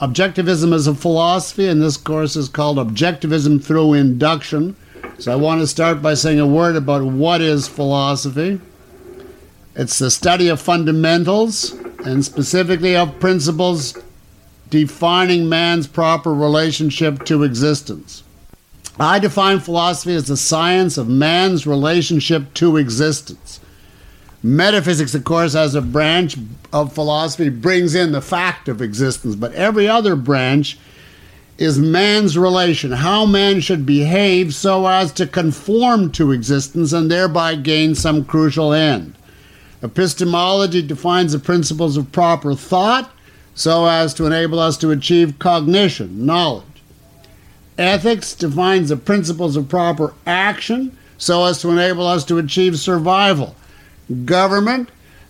Objectivism is a philosophy, and this course is called Objectivism Through Induction. So I want to start by saying a word about what is philosophy. It's the study of fundamentals, and specifically of principles defining man's proper relationship to existence. I define philosophy as the science of man's relationship to existence. Metaphysics, of course, as a branch of philosophy, brings in the fact of existence, but every other branch is man's relation, how man should behave so as to conform to existence and thereby gain some crucial end. Epistemology defines the principles of proper thought so as to enable us to achieve cognition, knowledge. Ethics defines the principles of proper action so as to enable us to achieve survival. Government,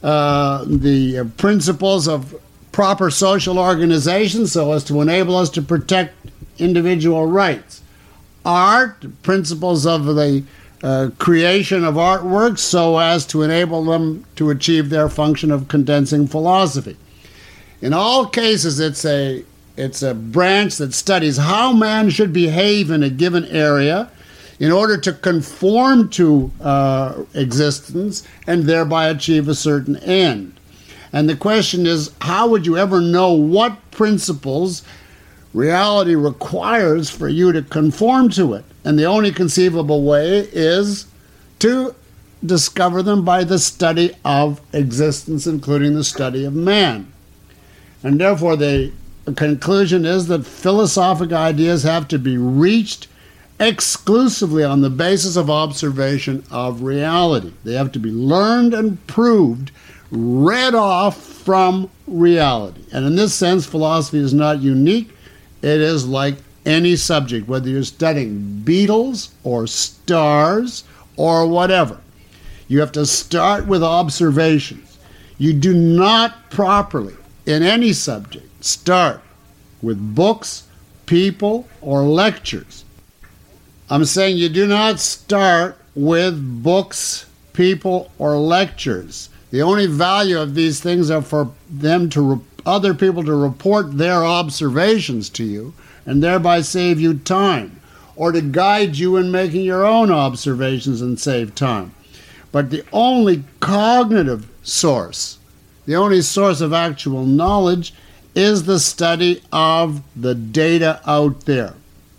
the principles of proper social organization so as to enable us to protect individual rights. Art, principles of the creation of artworks so as to enable them to achieve their function of condensing philosophy. In all cases, it's a branch that studies how man should behave in a given area in order to conform to existence and thereby achieve a certain end. And the question is, how would you ever know what principles reality requires for you to conform to it? And the only conceivable way is to discover them by the study of existence, including the study of man. And therefore, the conclusion is that philosophic ideas have to be reached exclusively on the basis of observation of reality. They have to be learned and proved, read off from reality. And in this sense, philosophy is not unique. It is like any subject, whether you're studying beetles or stars or whatever. You have to start with observations. You do not properly, in any subject, start with books, people, or lectures. I'm saying you do not start with books, people, or lectures. The only value of these things are for them to other people to report their observations to you and thereby save you time, or to guide you in making your own observations and save time. But the only cognitive source, the only source of actual knowledge, is the study of the data out there.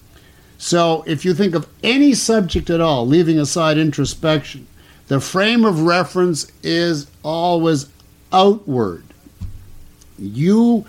So if you think of any subject at all, leaving aside introspection, the frame of reference is always outward. Your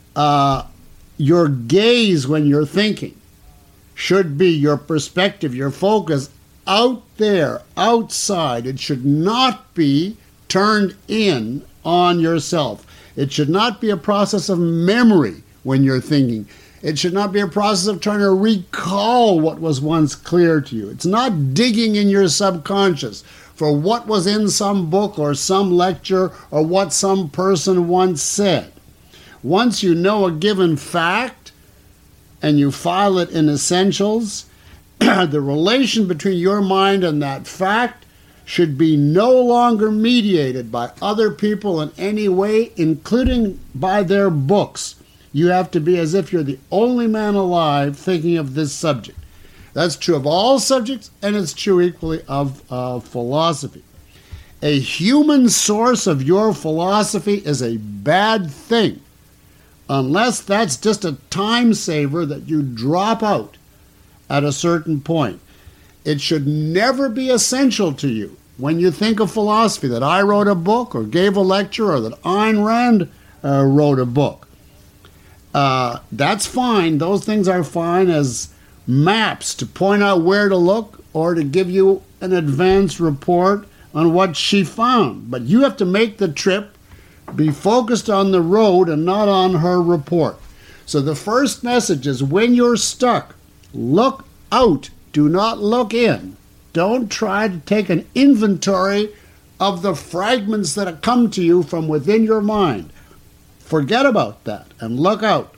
gaze when you're thinking should be your perspective, your focus out there, outside. It should not be turned in on yourself. It should not be a process of memory when you're thinking. It should not be a process of trying to recall what was once clear to you. It's not digging in your subconscious for what was in some book or some lecture or what some person once said. Once you know a given fact and you file it in essentials, the relation between your mind and that fact should be no longer mediated by other people in any way, including by their books. You have to be as if you're the only man alive thinking of this subject. That's true of all subjects, and it's true equally of philosophy. A human source of your philosophy is a bad thing, unless that's just a time saver that you drop out at a certain point. It should never be essential to you when you think of philosophy that I wrote a book or gave a lecture or that Ayn Rand wrote a book. That's fine. Those things are fine as maps to point out where to look or to give you an advance report on what she found. But you have to make the trip, be focused on the road and not on her report. So the first message is, when you're stuck, look out. Do not look in. Don't try to take an inventory of the fragments that have come to you from within your mind. Forget about that and look out.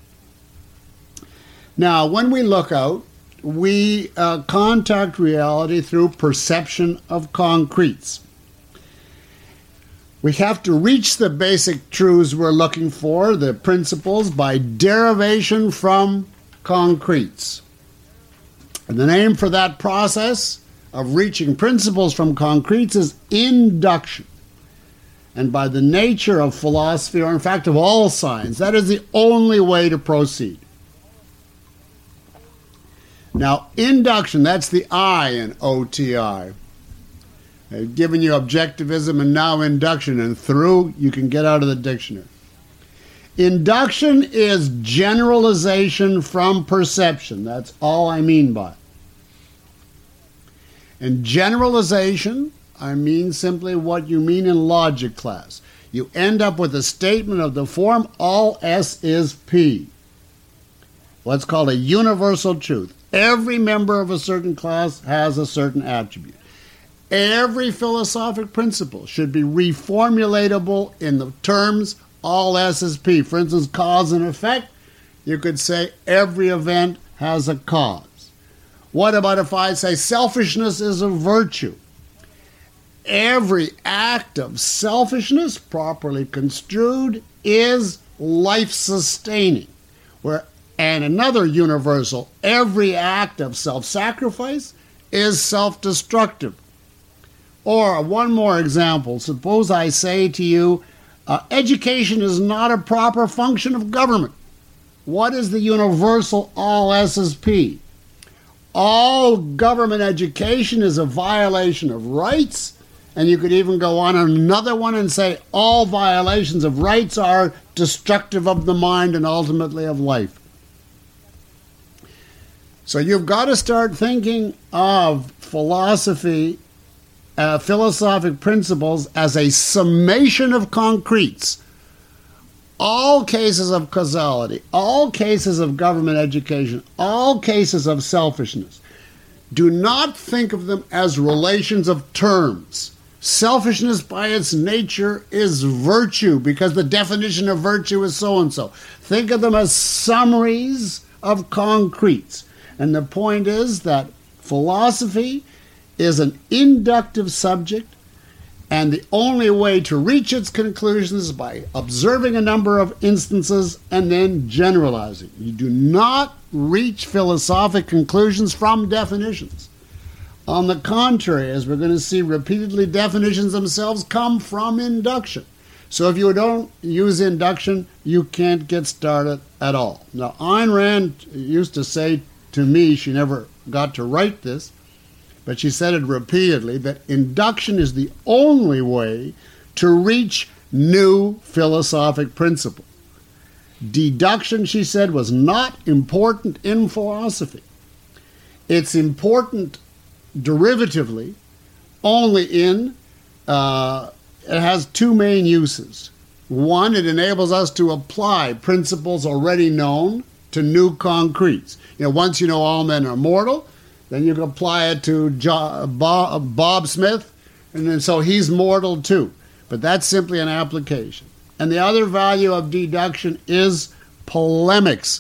Now, when we look out, we contact reality through perception of concretes. We have to reach the basic truths we're looking for, the principles, by derivation from concretes. And the name for that process of reaching principles from concretes is induction. And by the nature of philosophy, or in fact of all science, that is the only way to proceed. Now, induction, that's the I in OTI. I've given you objectivism and now induction, and through you can get out of the dictionary. Induction is generalization from perception. That's all I mean by it. And generalization, I mean simply what you mean in logic class. You end up with a statement of the form, all S is P. What's called a universal truth. Every member of a certain class has a certain attribute. Every philosophic principle should be reformulatable in the terms all S is P. For instance, cause and effect, you could say every event has a cause. What about if I say selfishness is a virtue? Every act of selfishness, properly construed, is life-sustaining. And another universal, every act of self-sacrifice is self-destructive. Or one more example, suppose I say to you, education is not a proper function of government. What is the universal all S is P? All government education is a violation of rights, and you could even go on another one and say all violations of rights are destructive of the mind and ultimately of life. So you've got to start thinking of philosophy, philosophic principles as a summation of concretes. All cases of causality, all cases of government education, all cases of selfishness. Do not think of them as relations of terms. Selfishness by its nature is virtue because the definition of virtue is so-and-so. Think of them as summaries of concretes. And the point is that philosophy is an inductive subject, and the only way to reach its conclusions is by observing a number of instances and then generalizing. You do not reach philosophic conclusions from definitions. On the contrary, as we're going to see repeatedly, definitions themselves come from induction. So if you don't use induction, you can't get started at all. Now, Ayn Rand used to say to me, she never got to write this, but she said it repeatedly, that induction is the only way to reach new philosophic principle. Deduction, she said, was not important in philosophy. It's important derivatively only in, it has two main uses. One, it enables us to apply principles already known to new concretes. Once you know all men are mortal, then you can apply it to Bob Smith, and then so he's mortal too. But that's simply an application. And the other value of deduction is polemics.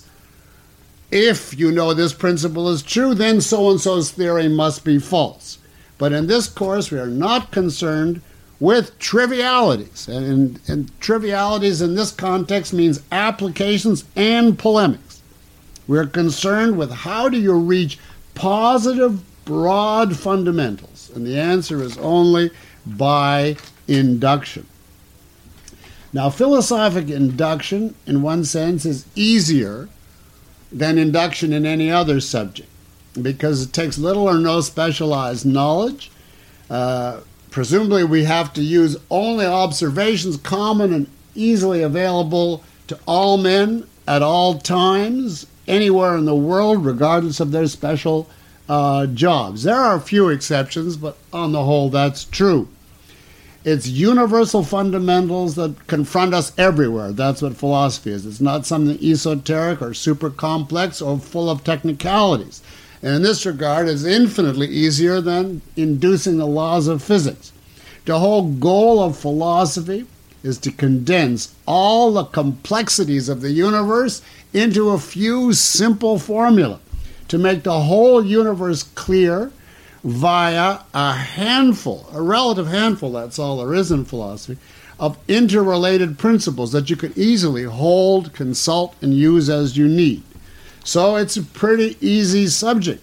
If you know this principle is true, then so-and-so's theory must be false. But in this course, we are not concerned with trivialities. And trivialities in this context means applications and polemics. We're concerned with how do you reach positive, broad fundamentals. And the answer is only by induction. Now, philosophic induction, in one sense, is easier than induction in any other subject because it takes little or no specialized knowledge. Presumably, we have to use only observations common and easily available to all men at all times, anywhere in the world, regardless of their special jobs. There are a few exceptions, but on the whole, that's true. It's universal fundamentals that confront us everywhere. That's what philosophy is. It's not something esoteric or super complex or full of technicalities. And in this regard, it's infinitely easier than inducing the laws of physics. The whole goal of philosophy is to condense all the complexities of the universe into a few simple formulae, to make the whole universe clear via a handful, a relative handful, that's all there is in philosophy, of interrelated principles that you can easily hold, consult, and use as you need. So it's a pretty easy subject.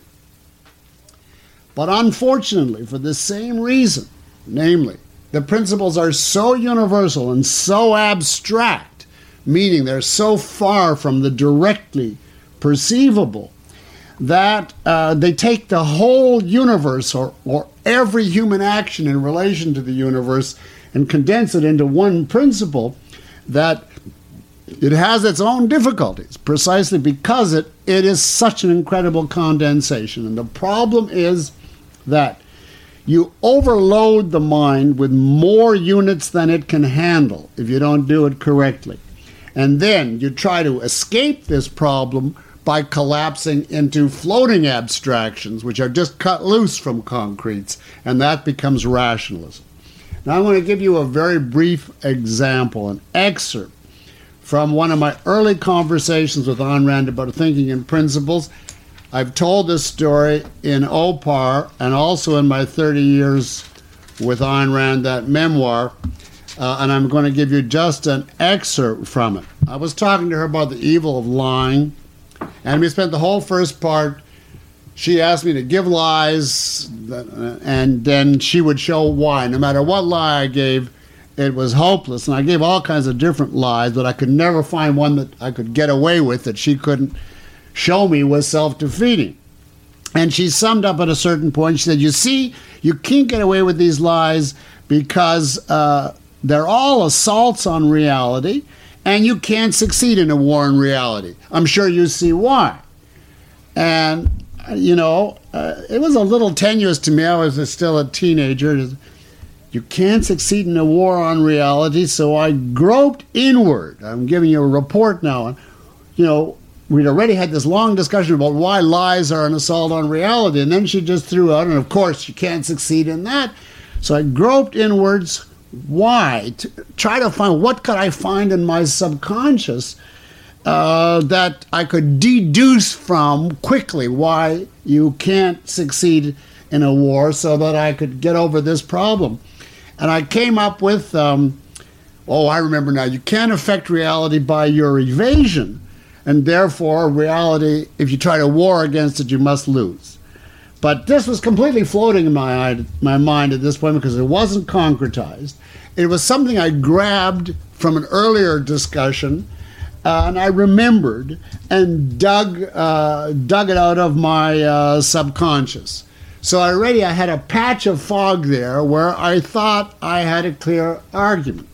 But unfortunately, for the same reason, namely, the principles are so universal and so abstract, meaning they're so far from the directly perceivable, that they take the whole universe or every human action in relation to the universe and condense it into one principle, that it has its own difficulties, precisely because it is such an incredible condensation. And the problem is that you overload the mind with more units than it can handle if you don't do it correctly. And then you try to escape this problem by collapsing into floating abstractions, which are just cut loose from concretes, and that becomes rationalism. Now I'm going to give you a very brief example, an excerpt from one of my early conversations with Ayn Rand about thinking in principles. I've told this story in OPAR and also in my 30 years with Ayn Rand, that memoir, and I'm going to give you just an excerpt from it. I was talking to her about the evil of lying, and we spent the whole first part. She asked me to give lies, and then she would show why. No matter what lie I gave, it was hopeless. And I gave all kinds of different lies, but I could never find one that I could get away with that she couldn't show me was self-defeating. And she summed up at a certain point. She said, you see, you can't get away with these lies because they're all assaults on reality, and you can't succeed in a war on reality. I'm sure you see why. And, you know, it was a little tenuous to me. I was still a teenager. You can't succeed in a war on reality, so I groped inward. I'm giving you a report now. And, you know, we'd already had this long discussion about why lies are an assault on reality, and then she just threw out, and of course you can't succeed in that. So I groped inwards. Why? To try to find, what could I find in my subconscious that I could deduce from quickly why you can't succeed in a war, so that I could get over this problem. And I came up with, I remember now, you can't affect reality by your evasion, and therefore reality, if you try to war against it, you must lose. But this was completely floating in my mind at this point because it wasn't concretized. It was something I grabbed from an earlier discussion, and I remembered and dug it out of my subconscious. So already I had a patch of fog there where I thought I had a clear argument.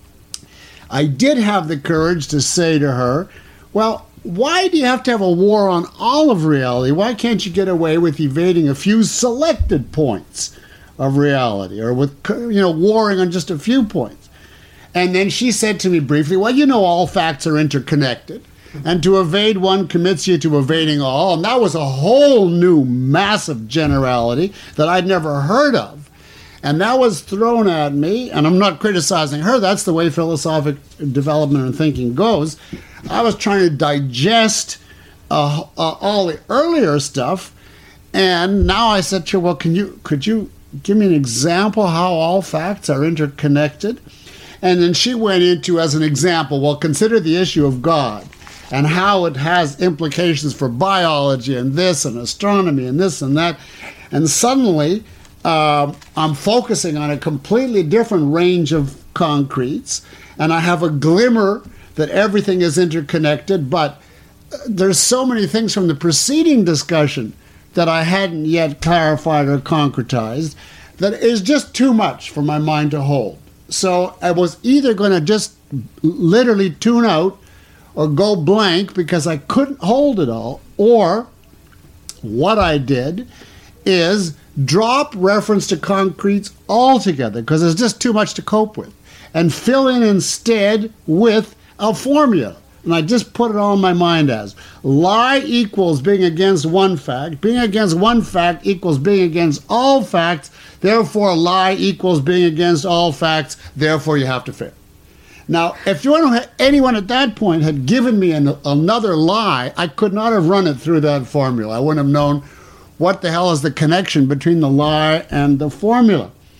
I did have the courage to say to her, well, why do you have to have a war on all of reality? Why can't you get away with evading a few selected points of reality, or with, warring on just a few points? And then she said to me briefly, well, all facts are interconnected, and to evade one commits you to evading all. And that was a whole new massive generality that I'd never heard of. And that was thrown at me, and I'm not criticizing her. That's the way philosophic development and thinking goes. I was trying to digest all the earlier stuff, and now I said to her, well, could you give me an example how all facts are interconnected? And then she went into, as an example, well, consider the issue of God and how it has implications for biology and this and astronomy and this and that. And suddenly I'm focusing on a completely different range of concretes, and I have a glimmer that everything is interconnected, but there's so many things from the preceding discussion that I hadn't yet clarified or concretized that is just too much for my mind to hold. So I was either going to just literally tune out or go blank because I couldn't hold it all, or what I did is drop reference to concretes altogether because there's just too much to cope with, and fill in instead with a formula. And I just put it all in my mind as lie equals being against one fact. Being against one fact equals being against all facts. Therefore, lie equals being against all facts. Therefore, you have to fail. Now, if anyone at that point had given me another lie, I could not have run it through that formula. I wouldn't have known what the hell is the connection between the lie and the formula.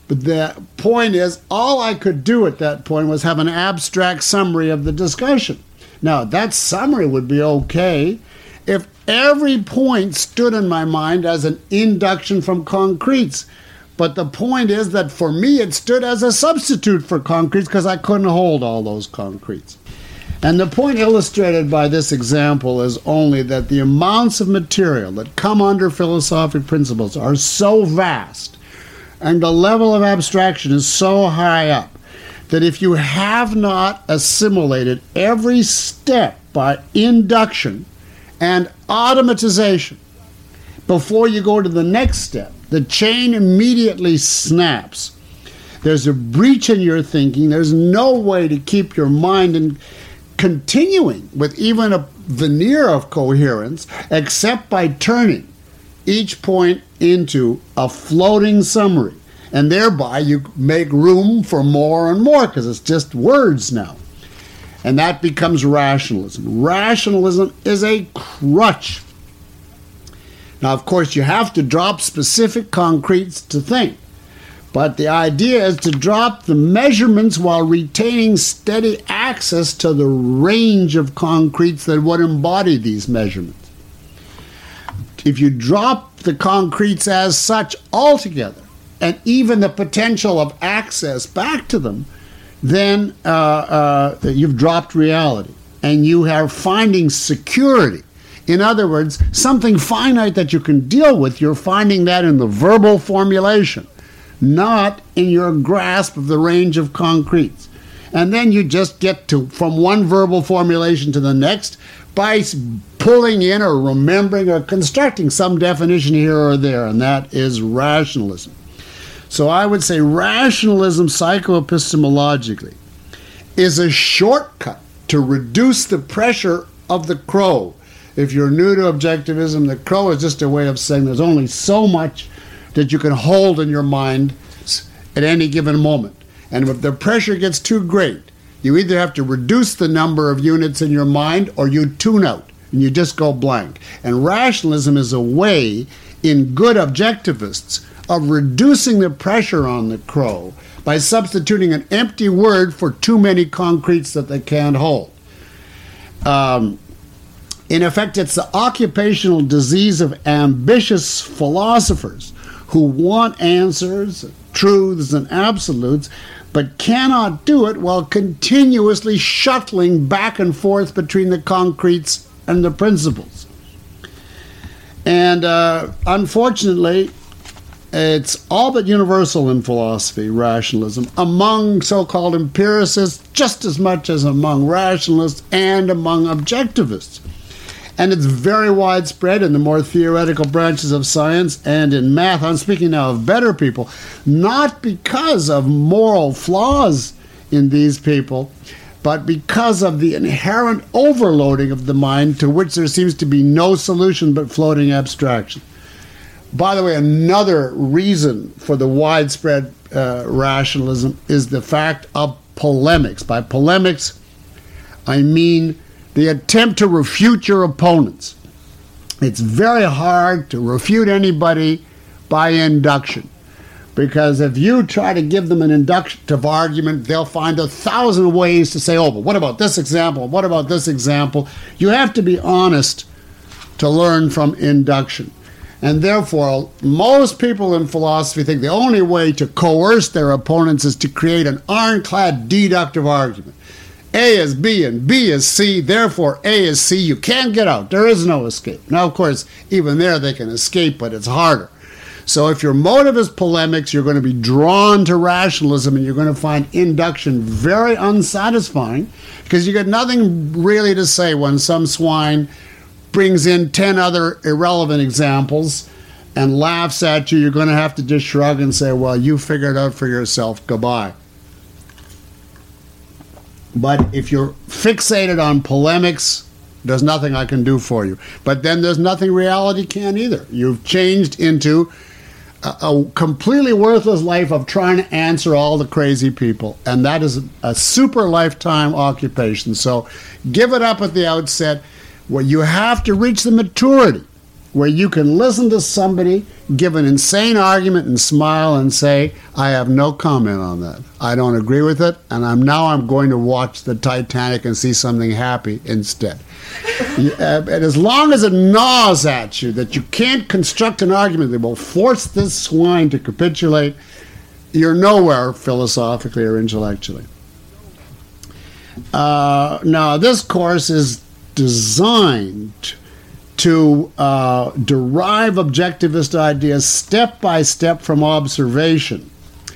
But the point is, all I could do at that point was have an abstract summary of the discussion. Now, that summary would be okay if every point stood in my mind as an induction from concretes. But the point is that for me, it stood as a substitute for concretes because I couldn't hold all those concretes. And the point illustrated by this example is only that the amounts of material that come under philosophic principles are so vast, and the level of abstraction is so high up, that if you have not assimilated every step by induction and automatization before you go to the next step, the chain immediately snaps. There's a breach in your thinking. There's no way to keep your mind in continuing with even a veneer of coherence except by turning each point into a floating summary. And thereby you make room for more and more because it's just words now. And that becomes rationalism. Rationalism is a crutch. Now, of course, you have to drop specific concretes to think. But the idea is to drop the measurements while retaining steady access to the range of concretes that would embody these measurements. If you drop the concretes as such altogether, and even the potential of access back to them, then you've dropped reality. And you are finding security. In other words, something finite that you can deal with, you're finding that in the verbal formulation, not in your grasp of the range of concretes. And then you just get to from one verbal formulation to the next by pulling in or remembering or constructing some definition here or there, and that is rationalism. So I would say rationalism psychoepistemologically is a shortcut to reduce the pressure of the crow. If you're new to objectivism, the crow is just a way of saying there's only so much that you can hold in your mind at any given moment. And if the pressure gets too great, you either have to reduce the number of units in your mind or you tune out and you just go blank. And rationalism is a way, in good objectivists, of reducing the pressure on the crow by substituting an empty word for too many concretes that they can't hold. In effect, it's the occupational disease of ambitious philosophers who want answers, truths, and absolutes, but cannot do it while continuously shuttling back and forth between the concretes and the principles. And unfortunately, it's all but universal in philosophy, rationalism, among so-called empiricists just as much as among rationalists and among objectivists. And it's very widespread in the more theoretical branches of science and in math. I'm speaking now of better people, not because of moral flaws in these people, but because of the inherent overloading of the mind to which there seems to be no solution but floating abstraction. By the way, another reason for the widespread rationalism is the fact of polemics. By polemics, I mean the attempt to refute your opponents. It's very hard to refute anybody by induction, because if you try to give them an inductive argument, they'll find 1,000 ways to say, oh, but what about this example? What about this example? You have to be honest to learn from induction. And therefore, most people in philosophy think the only way to coerce their opponents is to create an ironclad deductive argument. A is B and B is C, therefore A is C. You can't get out. There is no escape. Now, of course, even there they can escape, but it's harder. So if your motive is polemics, you're going to be drawn to rationalism and you're going to find induction very unsatisfying because you get nothing really to say when some swine brings in 10 other irrelevant examples and laughs at you. You're going to have to just shrug and say, well, you figure it out for yourself. Goodbye. But if you're fixated on polemics, there's nothing I can do for you. But then there's nothing reality can either. You've changed into a completely worthless life of trying to answer all the crazy people. And that is a super lifetime occupation. So give it up at the outset. Well, you have to reach the maturity where you can listen to somebody give an insane argument and smile and say, I have no comment on that. I don't agree with it, and I'm going to watch the Titanic and see something happy instead. And as long as it gnaws at you that you can't construct an argument that will force this swine to capitulate, you're nowhere philosophically or intellectually. Now, this course is designed to derive objectivist ideas step by step from observation.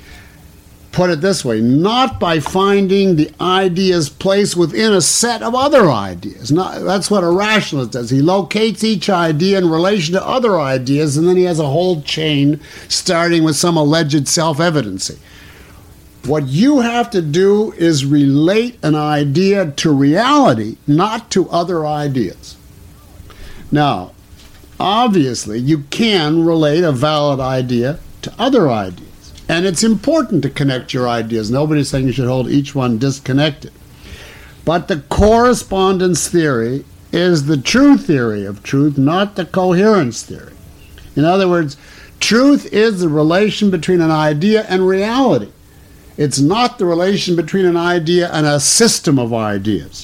Put it this way, not by finding the idea's place within a set of other ideas. That's what a rationalist does. He locates each idea in relation to other ideas, and then he has a whole chain starting with some alleged self-evidency. What you have to do is relate an idea to reality, not to other ideas. Now, obviously, you can relate a valid idea to other ideas. And it's important to connect your ideas. Nobody's saying you should hold each one disconnected. But the correspondence theory is the true theory of truth, not the coherence theory. In other words, truth is the relation between an idea and reality. It's not the relation between an idea and a system of ideas.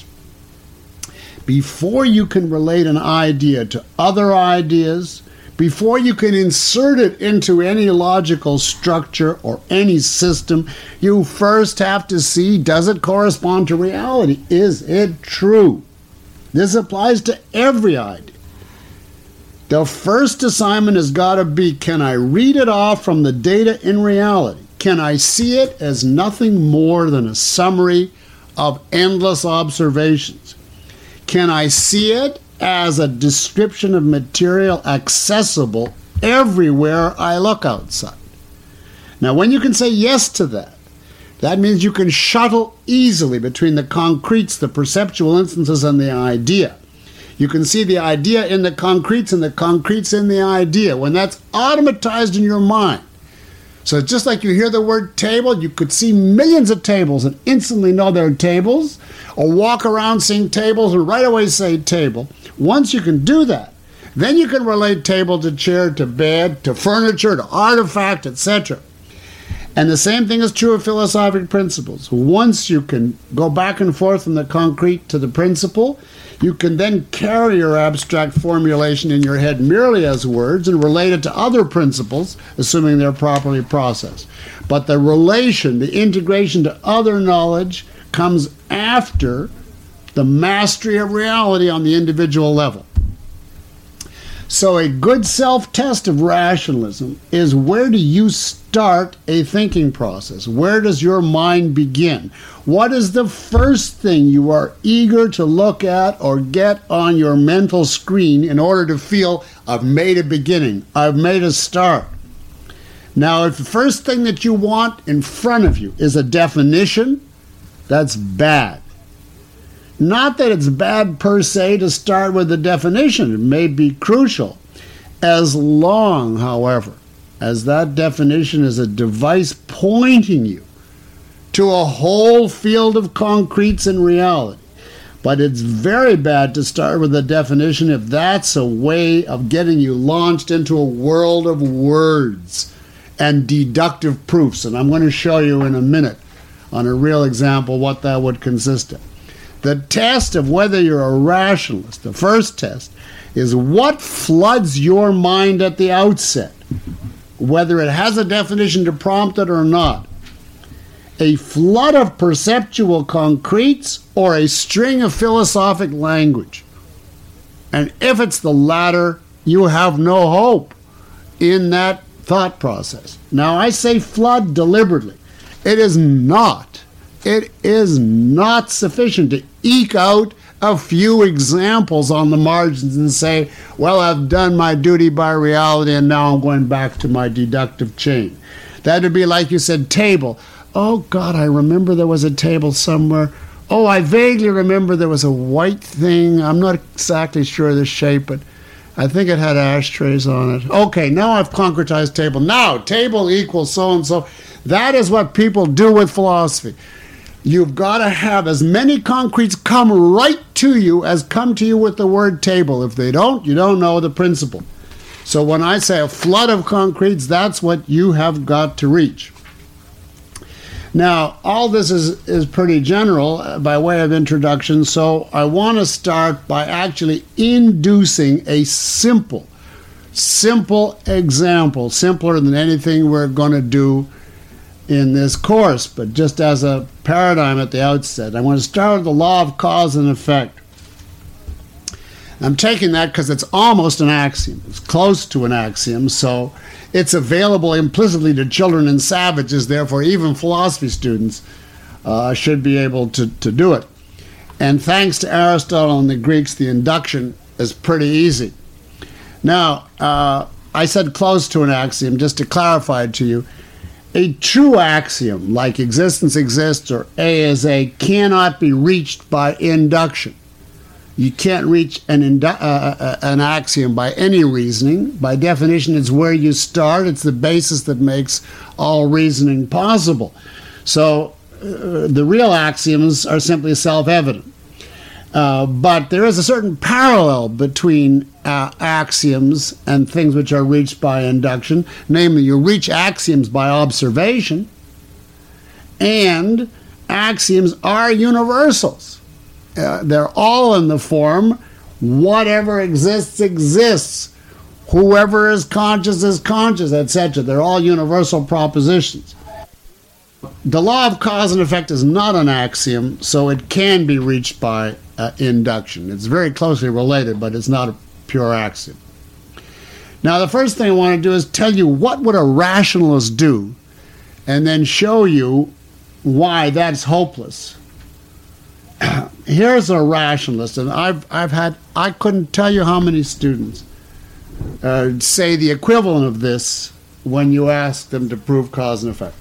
Before you can relate an idea to other ideas, before you can insert it into any logical structure or any system, you first have to see, does it correspond to reality? Is it true? This applies to every idea. The first assignment has got to be, can I read it off from the data in reality? Can I see it as nothing more than a summary of endless observations? Can I see it as a description of material accessible everywhere I look outside? Now, when you can say yes to that, that means you can shuttle easily between the concretes, the perceptual instances, and the idea. You can see the idea in the concretes and the concretes in the idea. When that's automatized in your mind, so it's just like you hear the word table, you could see millions of tables and instantly know they're tables, or walk around seeing tables and right away say table. Once you can do that, then you can relate table to chair, to bed, to furniture, to artifact, etc. And the same thing is true of philosophic principles. Once you can go back and forth from the concrete to the principle, you can then carry your abstract formulation in your head merely as words and relate it to other principles, assuming they're properly processed. But the relation, the integration to other knowledge comes after the mastery of reality on the individual level. So a good self-test of rationalism is, where do you start a thinking process? Where does your mind begin? What is the first thing you are eager to look at or get on your mental screen in order to feel, I've made a beginning, I've made a start? Now, if the first thing that you want in front of you is a definition, that's bad. Not that it's bad per se to start with a definition. It may be crucial. As long, however, as that definition is a device pointing you to a whole field of concretes and reality. But it's very bad to start with a definition if that's a way of getting you launched into a world of words and deductive proofs. And I'm going to show you in a minute on a real example what that would consist of. The test of whether you're a rationalist, the first test, is what floods your mind at the outset, whether it has a definition to prompt it or not. A flood of perceptual concretes or a string of philosophic language. And if it's the latter, you have no hope in that thought process. Now, I say flood deliberately. It is not sufficient to eke out a few examples on the margins and say, well, I've done my duty by reality and now I'm going back to my deductive chain. That would be like you said, table. Oh, God, I remember there was a table somewhere. Oh, I vaguely remember there was a white thing. I'm not exactly sure of the shape, but I think it had ashtrays on it. Okay, now I've concretized table. Now, table equals so-and-so. That is what people do with philosophy. You've got to have as many concretes come right to you as come to you with the word table. If they don't, you don't know the principle. So when I say a flood of concretes, that's what you have got to reach. Now, all this is pretty general by way of introduction, so I want to start by actually inducing a simple example, simpler than anything we're going to do in this course, but just as a paradigm at the outset. I want to start with the law of cause and effect. I'm taking that because it's almost an axiom. It's close to an axiom, so it's available implicitly to children and savages. Therefore, even philosophy students should be able to do it. And thanks to Aristotle and the Greeks, the induction is pretty easy. Now, I said close to an axiom, just to clarify it to you. A true axiom, like existence exists or A is A, cannot be reached by induction. You can't reach an axiom by any reasoning. By definition, it's where you start. It's the basis that makes all reasoning possible. So the real axioms are simply self-evident. But there is a certain parallel between axioms and things which are reached by induction. Namely, you reach axioms by observation, and axioms are universals. They're all in the form, whatever exists, exists. Whoever is conscious, etc. They're all universal propositions. The law of cause and effect is not an axiom, so it can be reached by induction. It's very closely related, but it's not a pure axiom. Now, the first thing I want to do is tell you what would a rationalist do, and then show you why that's hopeless. Here's a rationalist, and I couldn't tell you how many students say the equivalent of this when you ask them to prove cause and effect.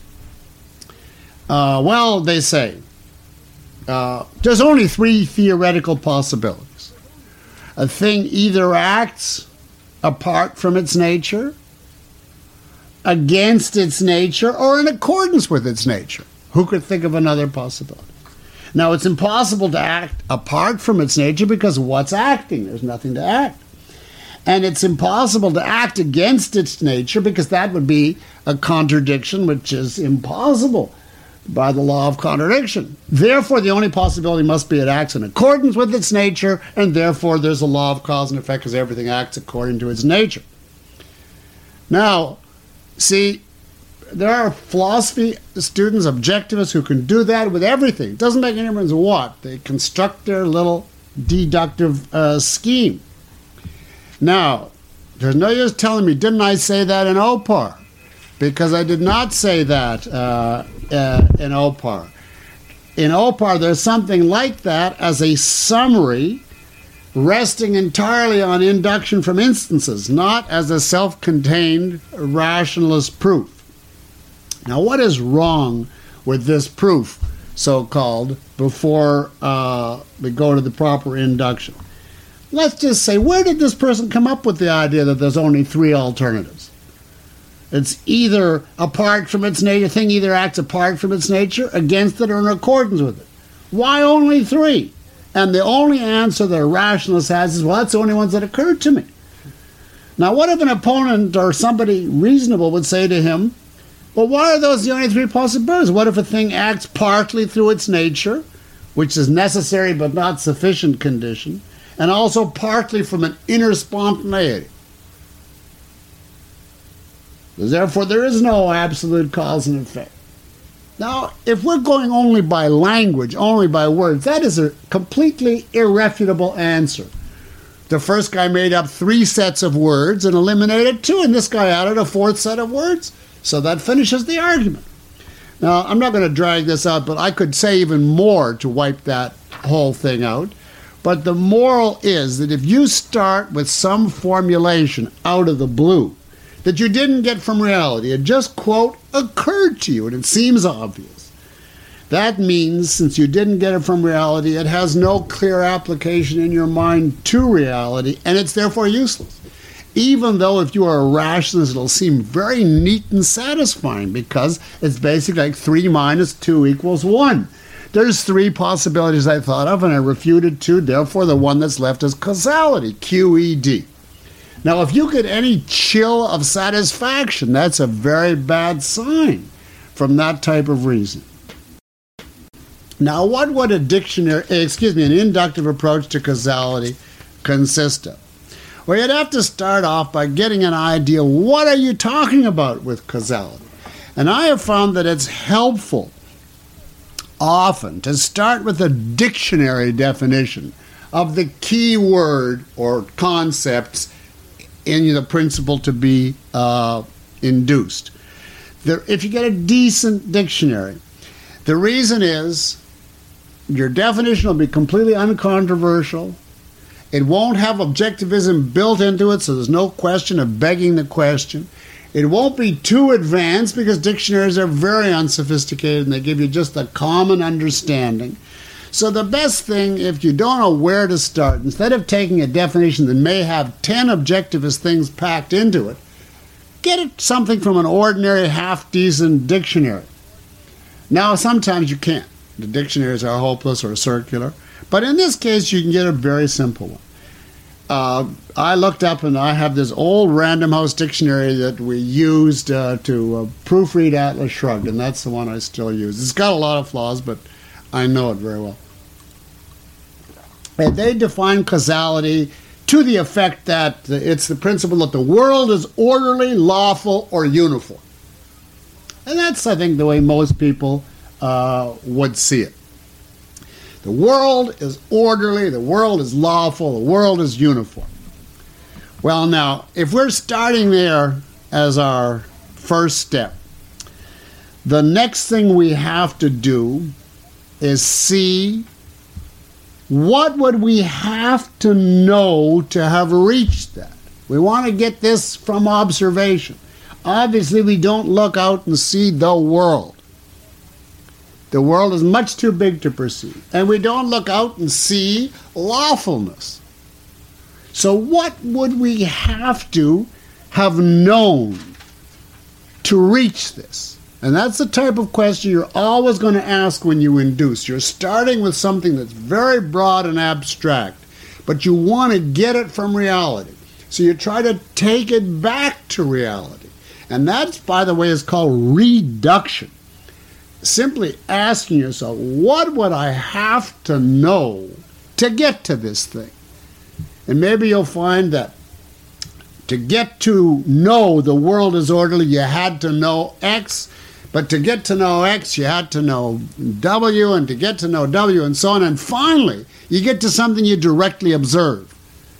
Well, they say, there's only three theoretical possibilities. A thing either acts apart from its nature, against its nature, or in accordance with its nature. Who could think of another possibility? Now, it's impossible to act apart from its nature because what's acting? There's nothing to act. And it's impossible to act against its nature because that would be a contradiction, which is impossible by the law of contradiction. Therefore, the only possibility must be it acts in accordance with its nature, and therefore there's a law of cause and effect because everything acts according to its nature. Now, see, there are philosophy students, objectivists, who can do that with everything. It doesn't make any difference what. They construct their little deductive scheme. Now, there's no use telling me, didn't I say that in OPAR? Because I did not say that in OPAR. In OPAR, there's something like that as a summary resting entirely on induction from instances, not as a self-contained rationalist proof. Now, what is wrong with this proof, so-called, before we go to the proper induction? Let's just say, where did this person come up with the idea that there's only three alternatives? It's either apart from its nature, thing either acts apart from its nature, against it, or in accordance with it. Why only three? And the only answer that a rationalist has is, well, that's the only ones that occurred to me. Now, what if an opponent or somebody reasonable would say to him, well, why are those the only three possibilities? What if a thing acts partly through its nature, which is necessary but not sufficient condition, and also partly from an inner spontaneity? Therefore, there is no absolute cause and effect. Now, if we're going only by language, only by words, that is a completely irrefutable answer. The first guy made up three sets of words and eliminated two, and this guy added a fourth set of words. So that finishes the argument. Now, I'm not going to drag this out, but I could say even more to wipe that whole thing out. But the moral is that if you start with some formulation out of the blue that you didn't get from reality, it just, quote, occurred to you, and it seems obvious. That means, since you didn't get it from reality, it has no clear application in your mind to reality, and it's therefore useless. Even though if you are a rationalist, it'll seem very neat and satisfying because it's basically like 3 minus 2 equals 1. There's three possibilities I thought of, and I refuted two. Therefore, the one that's left is causality, QED. Now, if you get any chill of satisfaction, that's a very bad sign from that type of reason. Now, what would an inductive approach to causality consist of? Well, you'd have to start off by getting an idea, what are you talking about with causality? And I have found that it's helpful often to start with a dictionary definition of the key word or concepts in the principle to be induced. If you get a decent dictionary, the reason is your definition will be completely uncontroversial. It won't have objectivism built into it, so there's no question of begging the question. It won't be too advanced because dictionaries are very unsophisticated and they give you just a common understanding. So the best thing, if you don't know where to start, instead of taking a definition that may have 10 objectivist things packed into it, get something from an ordinary half-decent dictionary. Now, sometimes you can't. The dictionaries are hopeless or circular. But in this case, you can get a very simple one. I looked up, and I have this old Random House dictionary that we used to proofread Atlas Shrugged, and that's the one I still use. It's got a lot of flaws, but I know it very well. And they define causality to the effect that it's the principle that the world is orderly, lawful, or uniform. And that's, I think, the way most people would see it. The world is orderly, the world is lawful, the world is uniform. Well, now, if we're starting there as our first step, the next thing we have to do is see what would we have to know to have reached that. We want to get this from observation. Obviously, we don't look out and see the world. The world is much too big to perceive. And we don't look out and see lawfulness. So what would we have to have known to reach this? And that's the type of question you're always going to ask when you induce. You're starting with something that's very broad and abstract, but you want to get it from reality. So you try to take it back to reality. And that, by the way, is called reduction. Simply asking yourself, what would I have to know to get to this thing? And maybe you'll find that to get to know the world is orderly, you had to know X, but to get to know X, you had to know W, and to get to know W, and so on. And finally, you get to something you directly observe.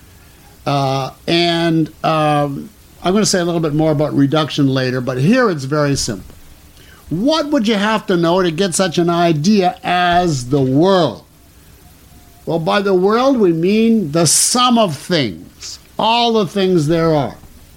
I'm going to say a little bit more about reduction later, but here it's very simple. What would you have to know to get such an idea as the world? Well, by the world, we mean the sum of things, all the things there are.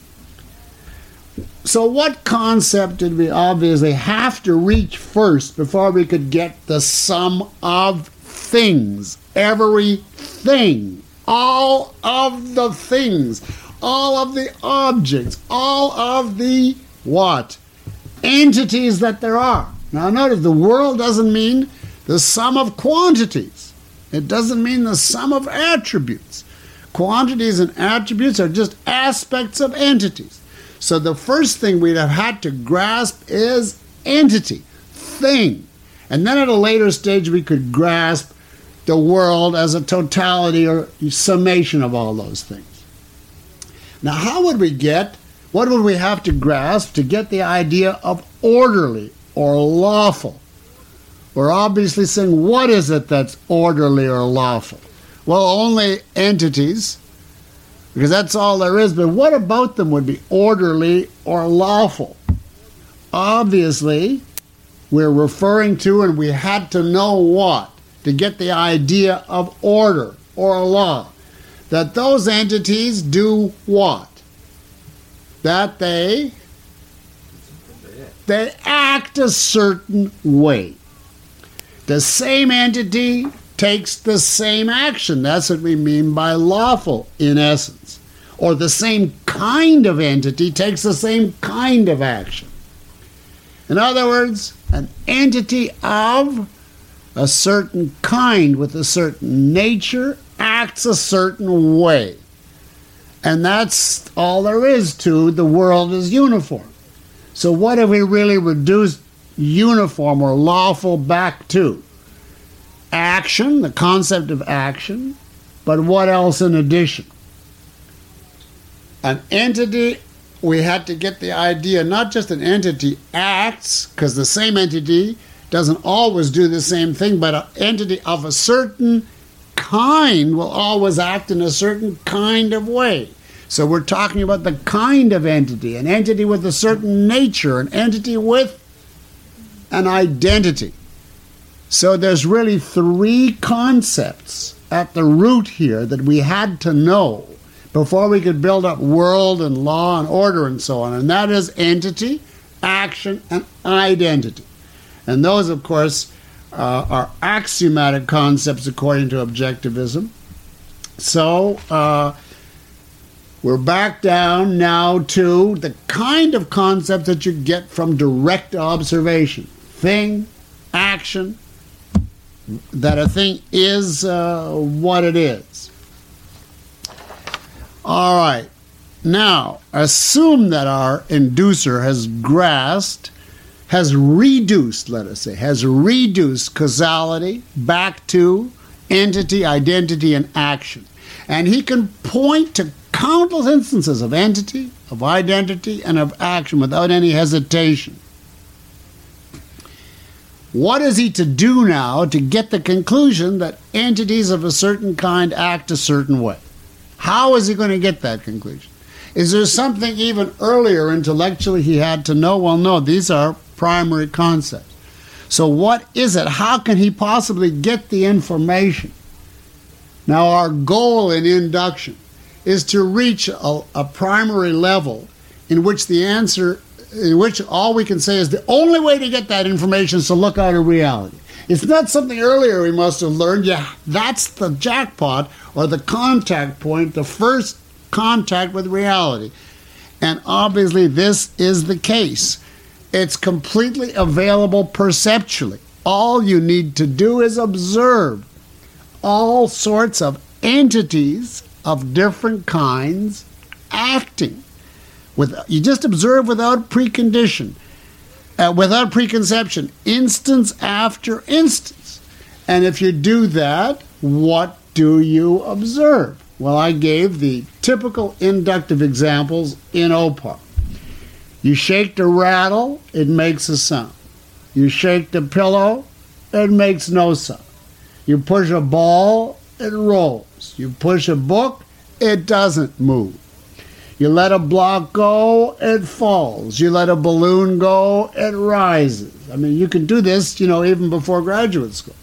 So what concept did we obviously have to reach first before we could get the sum of things? Everything. All of the things. All of the objects. All of the what? Entities that there are. Now notice, the world doesn't mean the sum of quantities. It doesn't mean the sum of attributes. Quantities and attributes are just aspects of entities. So the first thing we'd have had to grasp is entity, thing. And then at a later stage we could grasp the world as a totality or summation of all those things. Now what would we have to grasp to get the idea of orderly or lawful? We're obviously saying, what is it that's orderly or lawful? Well, only entities, because that's all there is. But what about them would be orderly or lawful? Obviously, we're referring to, and we had to know what to get the idea of order or law. That those entities do what? That they act a certain way. The same entity takes the same action. That's what we mean by lawful, in essence. Or the same kind of entity takes the same kind of action. In other words, an entity of a certain kind with a certain nature acts a certain way. And that's all there is to the world is uniform. So what have we really reduced uniform or lawful back to? Action, the concept of action, but what else in addition? An entity, we had to get the idea, not just an entity acts, because the same entity doesn't always do the same thing, but an entity of a certain kind will always act in a certain kind of way. So we're talking about the kind of entity, an entity with a certain nature, an entity with an identity. So there's really three concepts at the root here that we had to know before we could build up world and law and order and so on. And that is entity, action, and identity. And those, of course, are axiomatic concepts according to objectivism. So we're back down now to the kind of concept that you get from direct observation. Thing, action, that a thing is what it is. All right. Now, assume that our inducer has reduced causality back to entity, identity, and action. And he can point to countless instances of entity, of identity, and of action without any hesitation. What is he to do now to get the conclusion that entities of a certain kind act a certain way? How is he going to get that conclusion? Is there something even earlier intellectually he had to know? Well, no, these are primary concepts. So what is it? How can he possibly get the information? Now, our goal in induction is to reach a primary level in which all we can say is the only way to get that information is to look out at reality. It's not something earlier we must have learned. Yeah, that's the jackpot or the contact point, the first contact with reality. And obviously this is the case. It's completely available perceptually. All you need to do is observe all sorts of entities of different kinds acting. You just observe without precondition. Without preconception, instance after instance. And if you do that, what do you observe? Well, I gave the typical inductive examples in OPAR. You shake the rattle, it makes a sound. You shake the pillow, it makes no sound. You push a ball, it rolls. You push a book, it doesn't move. You let a block go, it falls. You let a balloon go, it rises. I mean, you can do this, even before graduate school.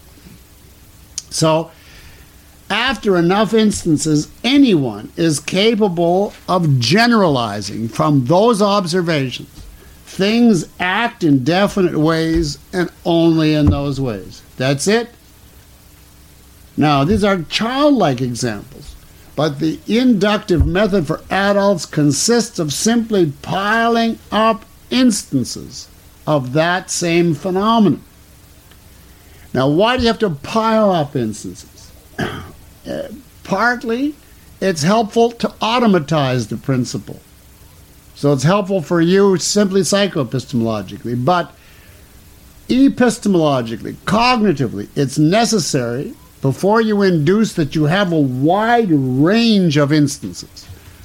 So, after enough instances, anyone is capable of generalizing from those observations. Things act in definite ways and only in those ways. That's it. Now, these are childlike examples. But the inductive method for adults consists of simply piling up instances of that same phenomenon. Now, why do you have to pile up instances? Partly, it's helpful to automatize the principle. So it's helpful for you simply psychoepistemologically. But epistemologically, cognitively, it's necessary before you induce that you have a wide range of instances.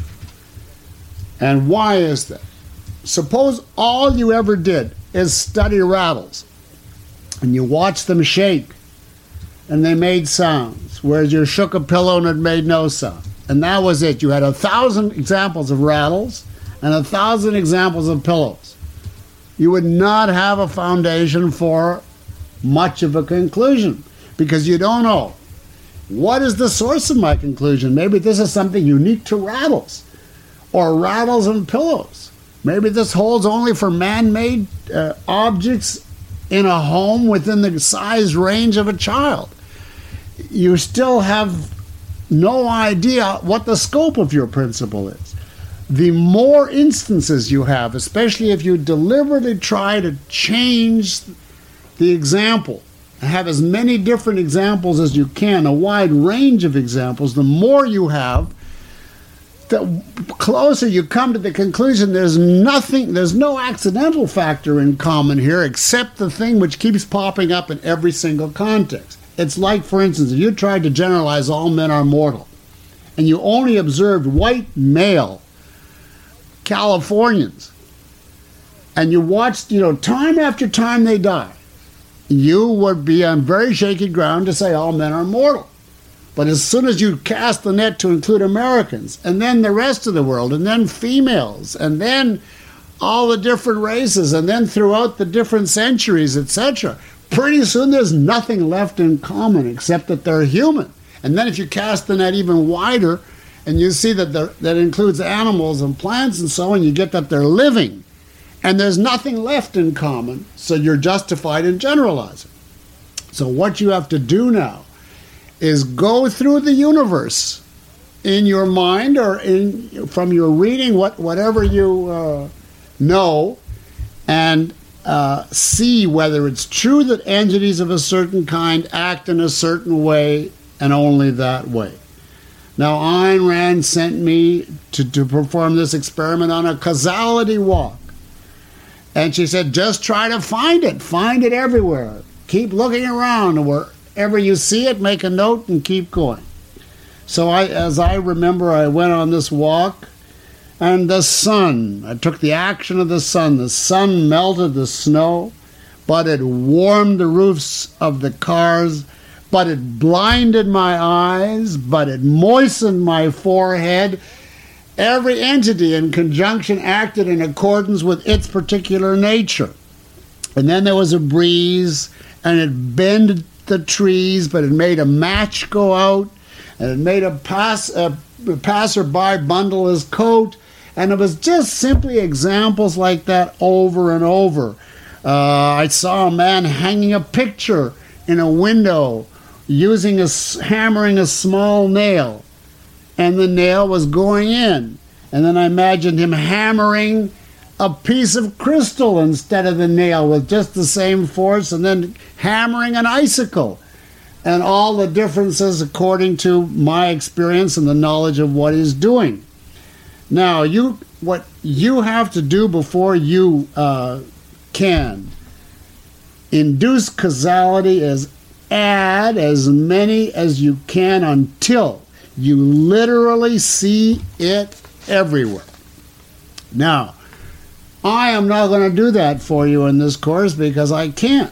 And why is that? Suppose all you ever did is study rattles, and you watch them shake, and they made sounds, whereas you shook a pillow and it made no sound. And that was it. You had 1,000 examples of rattles and 1,000 examples of pillows. You would not have a foundation for much of a conclusion, because you don't know, what is the source of my conclusion? Maybe this is something unique to rattles, or rattles and pillows. Maybe this holds only for man-made objects in a home within the size range of a child. You still have no idea what the scope of your principle is. The more instances you have, especially if you deliberately try to change the example, have as many different examples as you can, a wide range of examples, the more you have, the closer you come to the conclusion, there's no accidental factor in common here except the thing which keeps popping up in every single context. It's like, for instance, if you tried to generalize all men are mortal, and you only observed white male Californians, and you watched, time after time they die, you would be on very shaky ground to say all men are mortal. But as soon as you cast the net to include Americans, and then the rest of the world, and then females, and then all the different races, and then throughout the different centuries, etc., pretty soon there's nothing left in common except that they're human. And then if you cast the net even wider, and you see that that includes animals and plants and so on, you get that they're living. And there's nothing left in common, so you're justified in generalizing. So what you have to do now is go through the universe in your mind or from your reading, whatever you know, and see whether it's true that entities of a certain kind act in a certain way and only that way. Now, Ayn Rand sent me to perform this experiment on a causality walk. And she said, just try to find it. Find it everywhere. Keep looking around. Wherever you see it, make a note and keep going. So as I remember, I went on this walk, and the sun, I took the action of the sun. The sun melted the snow, but it warmed the roofs of the cars, but it blinded my eyes, but it moistened my forehead. Every entity in conjunction acted in accordance with its particular nature. And then there was a breeze, and it bent the trees, but it made a match go out, and it made a passerby bundle his coat, and it was just simply examples like that over and over. I saw a man hanging a picture in a window, hammering a small nail, and the nail was going in. And then I imagined him hammering a piece of crystal instead of the nail with just the same force, and then hammering an icicle. And all the differences according to my experience and the knowledge of what he's doing. Now, what you have to do before you can induce causality is add as many as you can until you literally see it everywhere. Now, I am not going to do that for you in this course because I can't.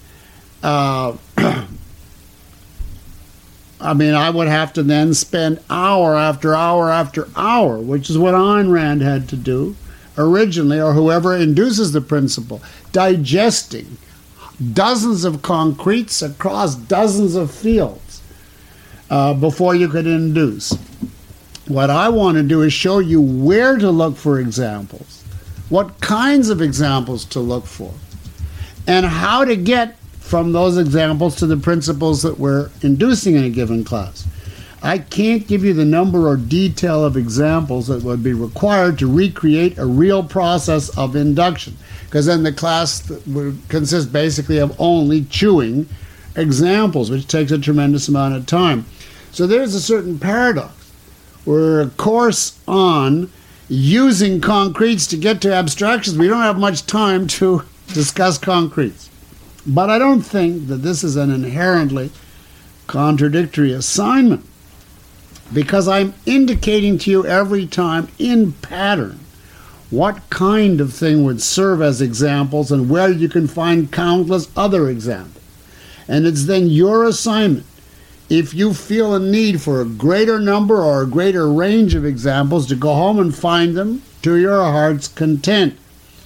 I mean, I would have to then spend hour after hour after hour, which is what Ayn Rand had to do originally, or whoever induces the principle, digesting dozens of concretes across dozens of fields before you could induce. What I want to do is show you where to look for examples, what kinds of examples to look for, and how to get from those examples to the principles that we're inducing in a given class. I can't give you the number or detail of examples that would be required to recreate a real process of induction, because then the class would consist basically of only chewing examples, which takes a tremendous amount of time. So there's a certain paradox. We're a course on using concretes to get to abstractions. We don't have much time to discuss concretes. But I don't think that this is an inherently contradictory assignment, because I'm indicating to you every time in pattern what kind of thing would serve as examples and where you can find countless other examples. And it's then your assignment, if you feel a need for a greater number or a greater range of examples, to go home and find them to your heart's content.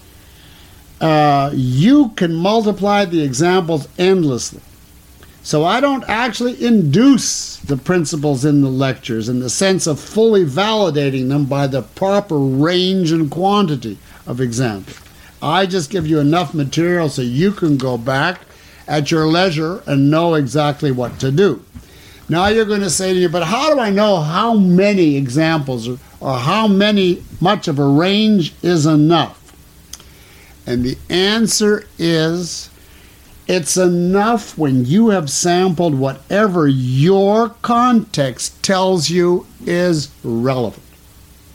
You can multiply the examples endlessly. So I don't actually induce the principles in the lectures in the sense of fully validating them by the proper range and quantity of examples. I just give you enough material so you can go back at your leisure and know exactly what to do. Now you're going to say to me, but how do I know how many examples or how much of a range is enough? And the answer is, it's enough when you have sampled whatever your context tells you is relevant.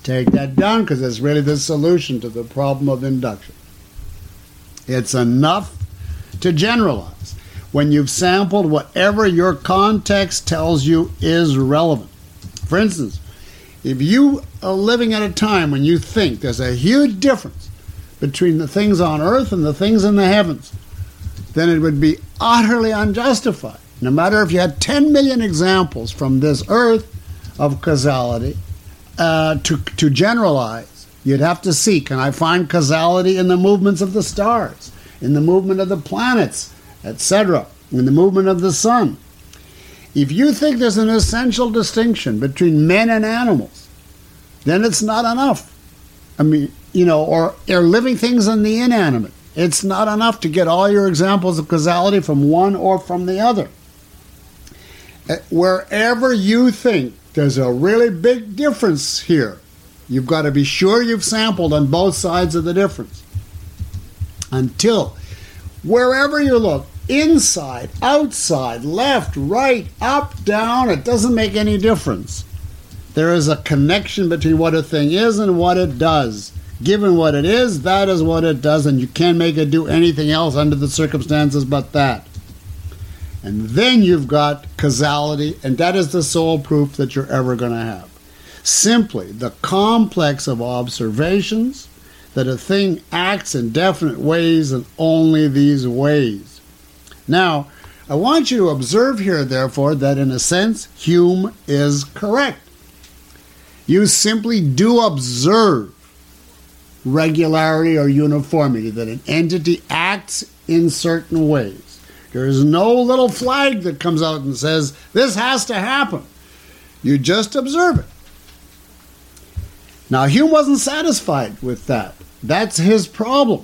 Take that down because it's really the solution to the problem of induction. It's enough to generalize when you've sampled whatever your context tells you is relevant. For instance, if you are living at a time when you think there's a huge difference between the things on earth and the things in the heavens, then it would be utterly unjustified. No matter if you had 10 million examples from this earth of causality, to generalize, you'd have to see, can I find causality in the movements of the stars, in the movement of the planets, etc., in the movement of the sun? If you think there's an essential distinction between men and animals, then it's not enough. I mean, or living things and the inanimate. It's not enough to get all your examples of causality from one or from the other. Wherever you think there's a really big difference here, you've got to be sure you've sampled on both sides of the difference. Until, wherever you look, inside, outside, left, right, up, down, it doesn't make any difference. There is a connection between what a thing is and what it does. Given what it is, that is what it does, and you can't make it do anything else under the circumstances but that. And then you've got causality, and that is the sole proof that you're ever going to have. Simply the complex of observations that a thing acts in definite ways and only these ways. Now, I want you to observe here, therefore, that in a sense, Hume is correct. You simply do observe regularity or uniformity, that an entity acts in certain ways. There is no little flag that comes out and says, this has to happen. You just observe it. Now, Hume wasn't satisfied with that. That's his problem.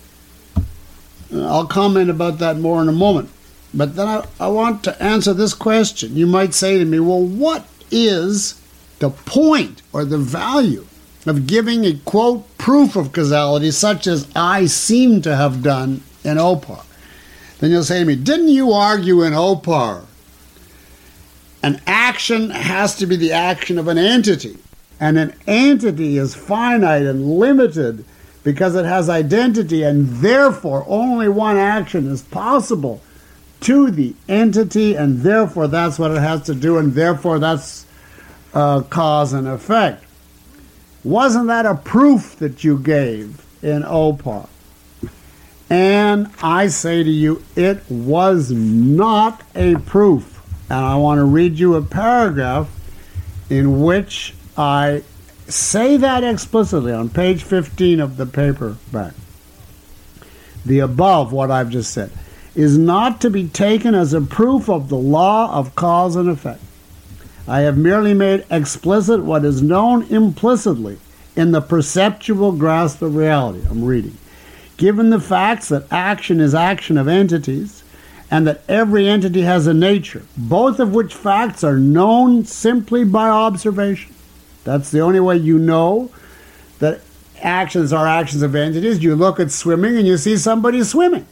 I'll comment about that more in a moment. But then I want to answer this question. You might say to me, well, what is the point or the value of giving a, quote, proof of causality such as I seem to have done in Opar? Then you'll say to me, didn't you argue in Opar an action has to be the action of an entity, and an entity is finite and limited because it has identity, and therefore only one action is possible to the entity, and therefore that's what it has to do, and therefore that's cause and effect? Wasn't that a proof that you gave in Opar? And I say to you, it was not a proof. And I want to read you a paragraph in which I say that explicitly on page 15 of the paperback. The above, what I've just said, is not to be taken as a proof of the law of cause and effect. I have merely made explicit what is known implicitly in the perceptual grasp of reality. I'm reading. Given the facts that action is action of entities, and that every entity has a nature, both of which facts are known simply by observation. That's the only way you know that actions are actions of entities. You look at swimming and you see somebody swimming.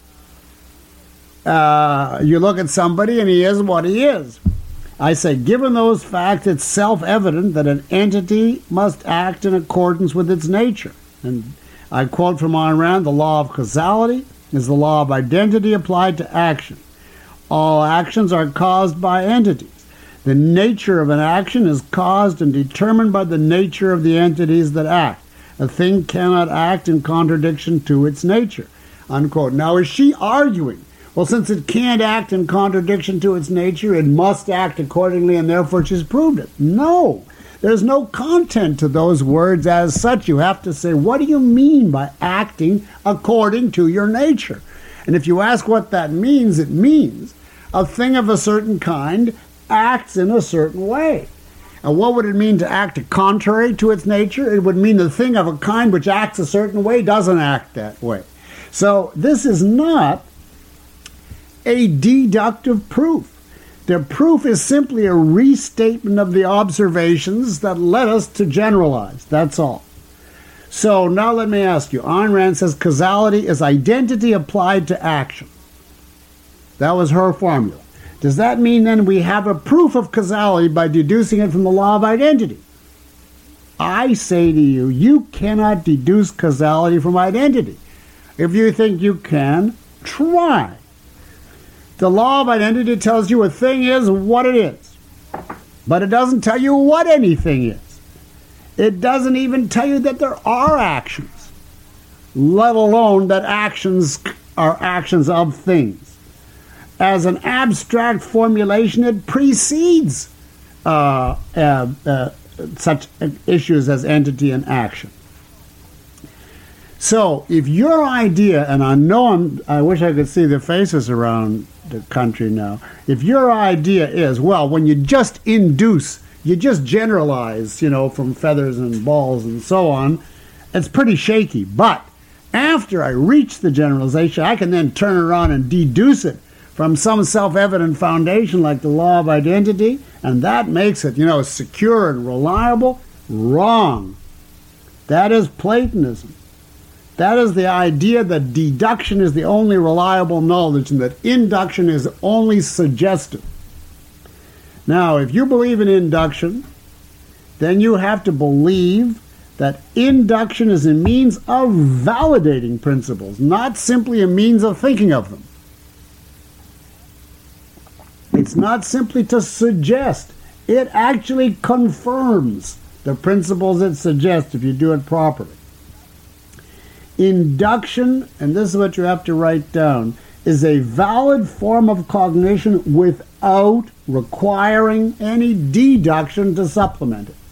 You look at somebody and he is what he is. I say, given those facts, it's self-evident that an entity must act in accordance with its nature. And I quote from Ayn Rand, the law of causality is the law of identity applied to action. All actions are caused by entities. The nature of an action is caused and determined by the nature of the entities that act. A thing cannot act in contradiction to its nature. Unquote. Now, is she arguing, well, since it can't act in contradiction to its nature, it must act accordingly, and therefore she's proved it? No. There's no content to those words as such. You have to say, what do you mean by acting according to your nature? And if you ask what that means, it means a thing of a certain kind acts in a certain way. And what would it mean to act contrary to its nature? It would mean the thing of a kind which acts a certain way doesn't act that way. So this is not a deductive proof. The proof is simply a restatement of the observations that led us to generalize. That's all. So now let me ask you. Ayn Rand says causality is identity applied to action. That was her formula. Does that mean then we have a proof of causality by deducing it from the law of identity? I say to you, you cannot deduce causality from identity. If you think you can, try. The law of identity tells you a thing is what it is, but it doesn't tell you what anything is. It doesn't even tell you that there are actions, let alone that actions are actions of things. As an abstract formulation, it precedes such issues as entity and action. So, if your idea, and I wish I could see the faces around the country now, if your idea is, well, when you just induce, you just generalize, from feathers and balls and so on, it's pretty shaky. But after I reach the generalization, I can then turn around and deduce it from some self-evident foundation like the law of identity, and that makes it, secure and reliable. Wrong. That is Platonism. That is the idea that deduction is the only reliable knowledge and that induction is only suggestive. Now, if you believe in induction, then you have to believe that induction is a means of validating principles, not simply a means of thinking of them. It's not simply to suggest. It actually confirms the principles it suggests if you do it properly. Induction, and this is what you have to write down, is a valid form of cognition without requiring any deduction to supplement it.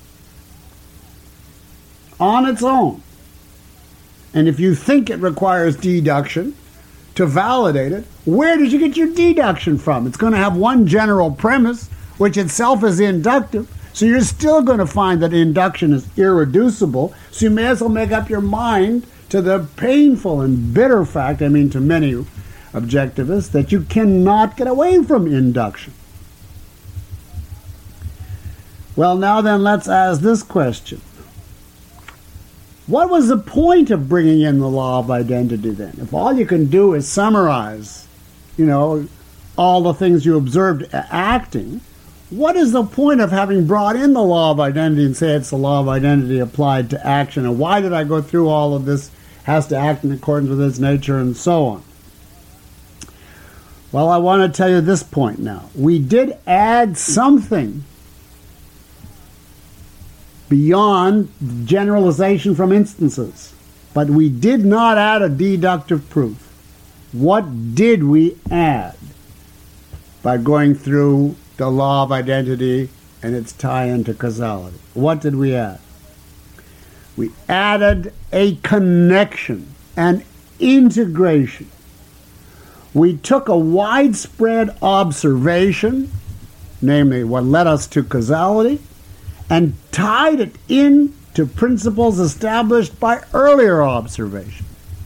On its own. And if you think it requires deduction to validate it, where did you get your deduction from? It's going to have one general premise, which itself is inductive. So you're still going to find that induction is irreducible. So you may as well make up your mind to the painful and bitter fact, to many objectivists, that you cannot get away from induction. Well, now then, let's ask this question. What was the point of bringing in the law of identity then? If all you can do is summarize, all the things you observed acting, what is the point of having brought in the law of identity and say it's the law of identity applied to action? And why did I go through all of this? Has to act in accordance with its nature and so on. Well, I want to tell you this point now. We did add something beyond generalization from instances, but we did not add a deductive proof. What did we add by going through the law of identity and its tie-in to causality? What did we add? We added a connection, an integration. We took a widespread observation, namely what led us to causality, and tied it in to principles established by earlier observation.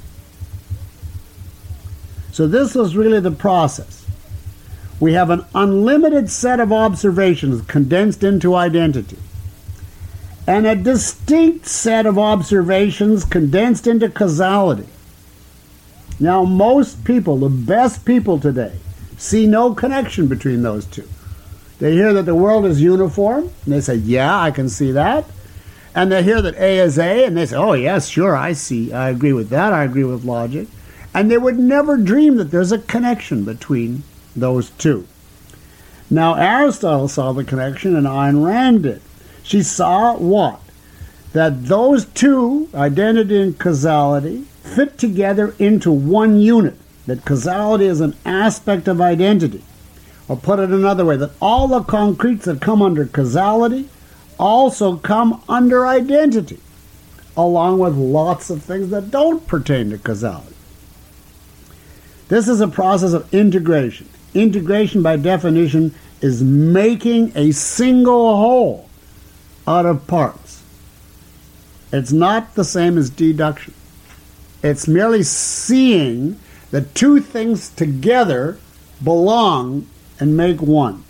So this was really the process. We have an unlimited set of observations condensed into identity, and a distinct set of observations condensed into causality. Now, most people, the best people today, see no connection between those two. They hear that the world is uniform, and they say, yeah, I can see that. And they hear that A is A, and they say, oh, yes, sure, I agree with that, I agree with logic. And they would never dream that there's a connection between those two. Now, Aristotle saw the connection, and Ayn Rand did. She saw what? That those two, identity and causality, fit together into one unit. That causality is an aspect of identity. Or put it another way, that all the concretes that come under causality also come under identity, along with lots of things that don't pertain to causality. This is a process of integration. Integration, by definition, is making a single whole out of parts. It's not the same as deduction. It's merely seeing the two things together belong and make one.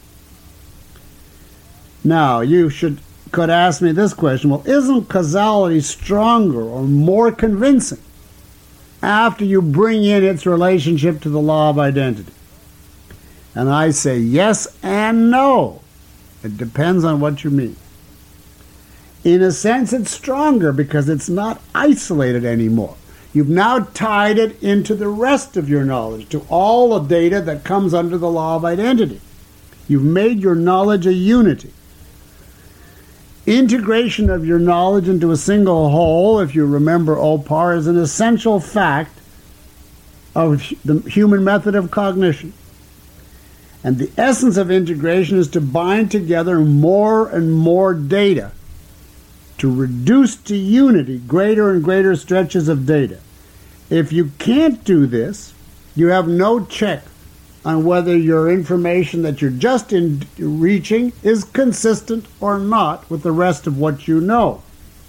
Now, you could ask me this question, well, isn't causality stronger or more convincing after you bring in its relationship to the law of identity? And I say yes and no. It depends on what you mean. In a sense, it's stronger because it's not isolated anymore. You've now tied it into the rest of your knowledge, to all the data that comes under the law of identity. You've made your knowledge a unity. Integration of your knowledge into a single whole, if you remember Opar, is an essential fact of the human method of cognition. And the essence of integration is to bind together more and more data, to reduce to unity greater and greater stretches of data. If you can't do this, you have no check on whether your information that you're just reaching is consistent or not with the rest of what you know.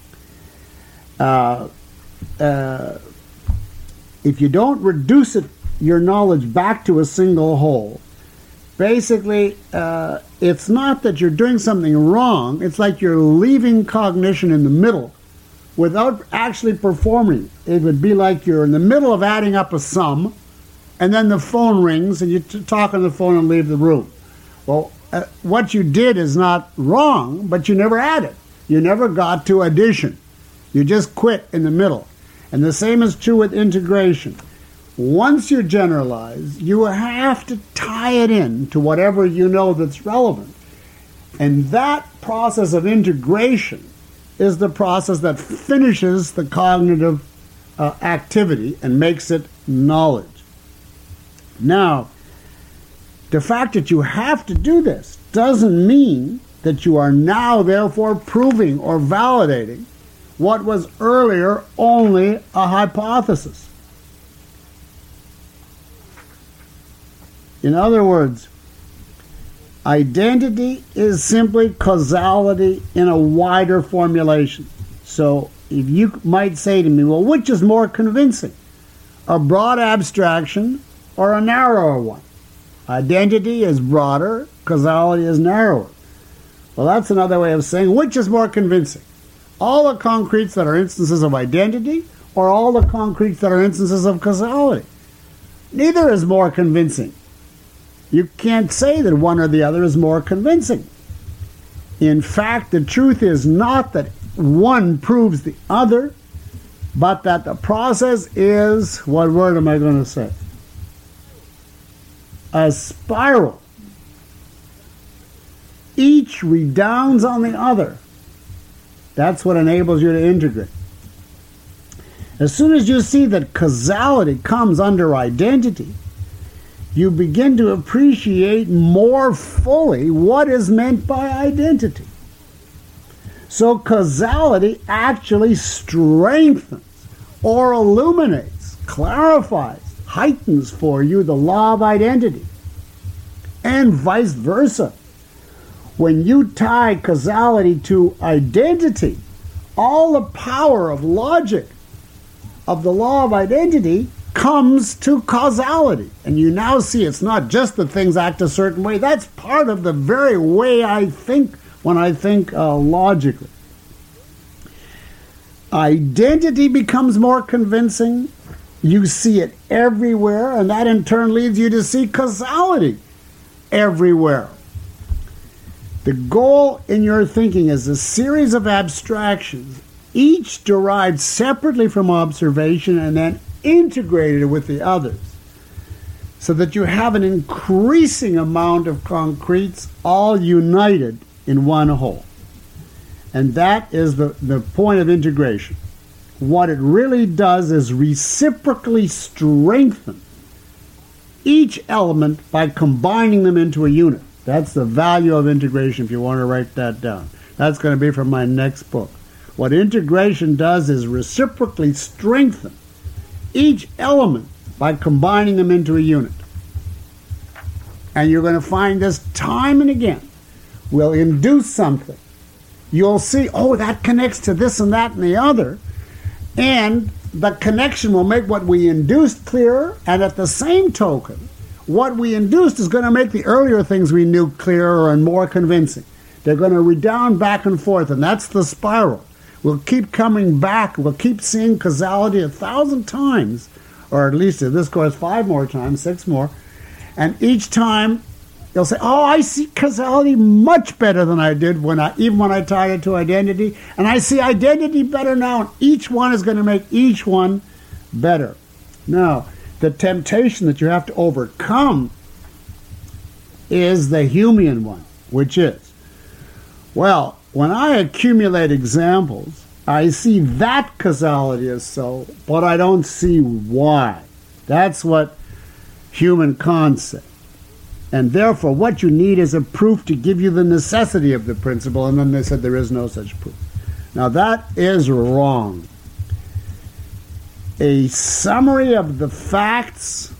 If you don't reduce your knowledge back to a single whole, basically, it's not that you're doing something wrong. It's like you're leaving cognition in the middle without actually performing. It would be like you're in the middle of adding up a sum, and then the phone rings, and you talk on the phone and leave the room. Well, what you did is not wrong, but you never added. You never got to addition. You just quit in the middle. And the same is true with integration. Once you generalize, you have to tie it in to whatever you know that's relevant. And that process of integration is the process that finishes the cognitive activity and makes it knowledge. Now, the fact that you have to do this doesn't mean that you are now therefore proving or validating what was earlier only a hypothesis. In other words, identity is simply causality in a wider formulation. So if you might say to me, well, which is more convincing, a broad abstraction or a narrower one? Identity is broader, causality is narrower. Well, that's another way of saying which is more convincing, all the concretes that are instances of identity or all the concretes that are instances of causality. Neither is more convincing. You can't say that one or the other is more convincing. In fact, the truth is not that one proves the other, but that the process is, what word am I going to say? A spiral. Each redounds on the other. That's what enables you to integrate. As soon as you see that causality comes under identity, you begin to appreciate more fully what is meant by identity. So causality actually strengthens or illuminates, clarifies, heightens for you the law of identity, and vice versa. When you tie causality to identity, all the power of logic of the law of identity comes to causality. And you now see it's not just that things act a certain way. That's part of the very way I think when I think logically. Identity becomes more convincing. You see it everywhere, and that in turn leads you to see causality everywhere. The goal in your thinking is a series of abstractions, each derived separately from observation and then integrated with the others, so that you have an increasing amount of concretes all united in one whole. And that is the point of integration. What it really does is reciprocally strengthen each element by combining them into a unit. That's the value of integration, if you want to write that down. That's going to be from my next book. What integration does is reciprocally strengthen each element by combining them into a unit. And you're going to find this time and again. We'll induce something. You'll see, oh, that connects to this and that and the other. And the connection will make what we induced clearer, and at the same token, what we induced is going to make the earlier things we knew clearer and more convincing. They're going to redound back and forth, and that's the spiral. We'll keep coming back. We'll keep seeing causality 1,000 times, or at least in this course 5 more times, 6 more. And each time They'll say, oh, I see causality much better than I did even when I tied it to identity. And I see identity better now. And each one is going to make each one better. Now, the temptation that you have to overcome is the Humean one, which is, well, when I accumulate examples, I see that causality is so, but I don't see why. That's what human concept. And therefore, what you need is a proof to give you the necessity of the principle. And then they said there is no such proof. Now, that is wrong. A summary of the facts,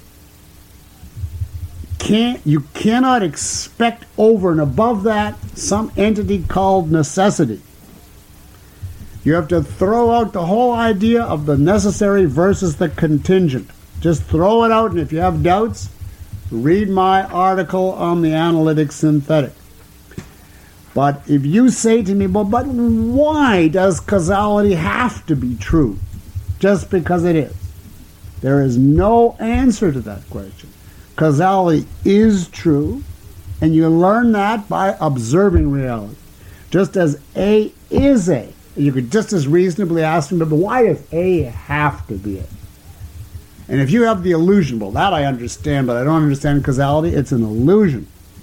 you cannot expect over and above that some entity called necessity. You have to throw out the whole idea of the necessary versus the contingent. Just throw it out, and if you have doubts, read my article on the analytic synthetic. But if you say to me, well, but why does causality have to be true? Just because it is. There is no answer to that question. Causality is true, and you learn that by observing reality. Just as A is A. You could just as reasonably ask them, but why does A have to be A? And if you have the illusion, well, that I understand, but I don't understand causality, it's an illusion.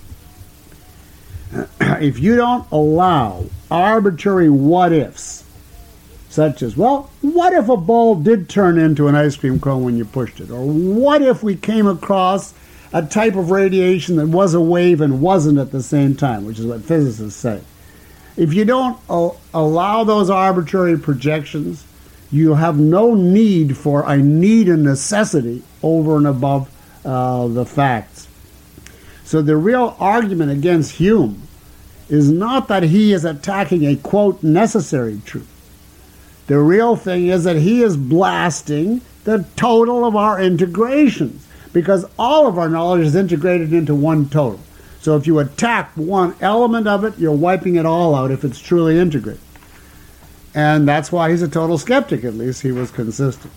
If you don't allow arbitrary what-ifs, such as, well, what if a ball did turn into an ice cream cone when you pushed it? Or what if we came across a type of radiation that was a wave and wasn't at the same time, which is what physicists say. If you don't allow those arbitrary projections, you have no need for a need and necessity over and above the facts. So the real argument against Hume is not that he is attacking a, quote, necessary truth. The real thing is that he is blasting the total of our integrations, because all of our knowledge is integrated into one total. So if you attack one element of it, you're wiping it all out if it's truly integrated. And that's why he's a total skeptic. At least he was consistent.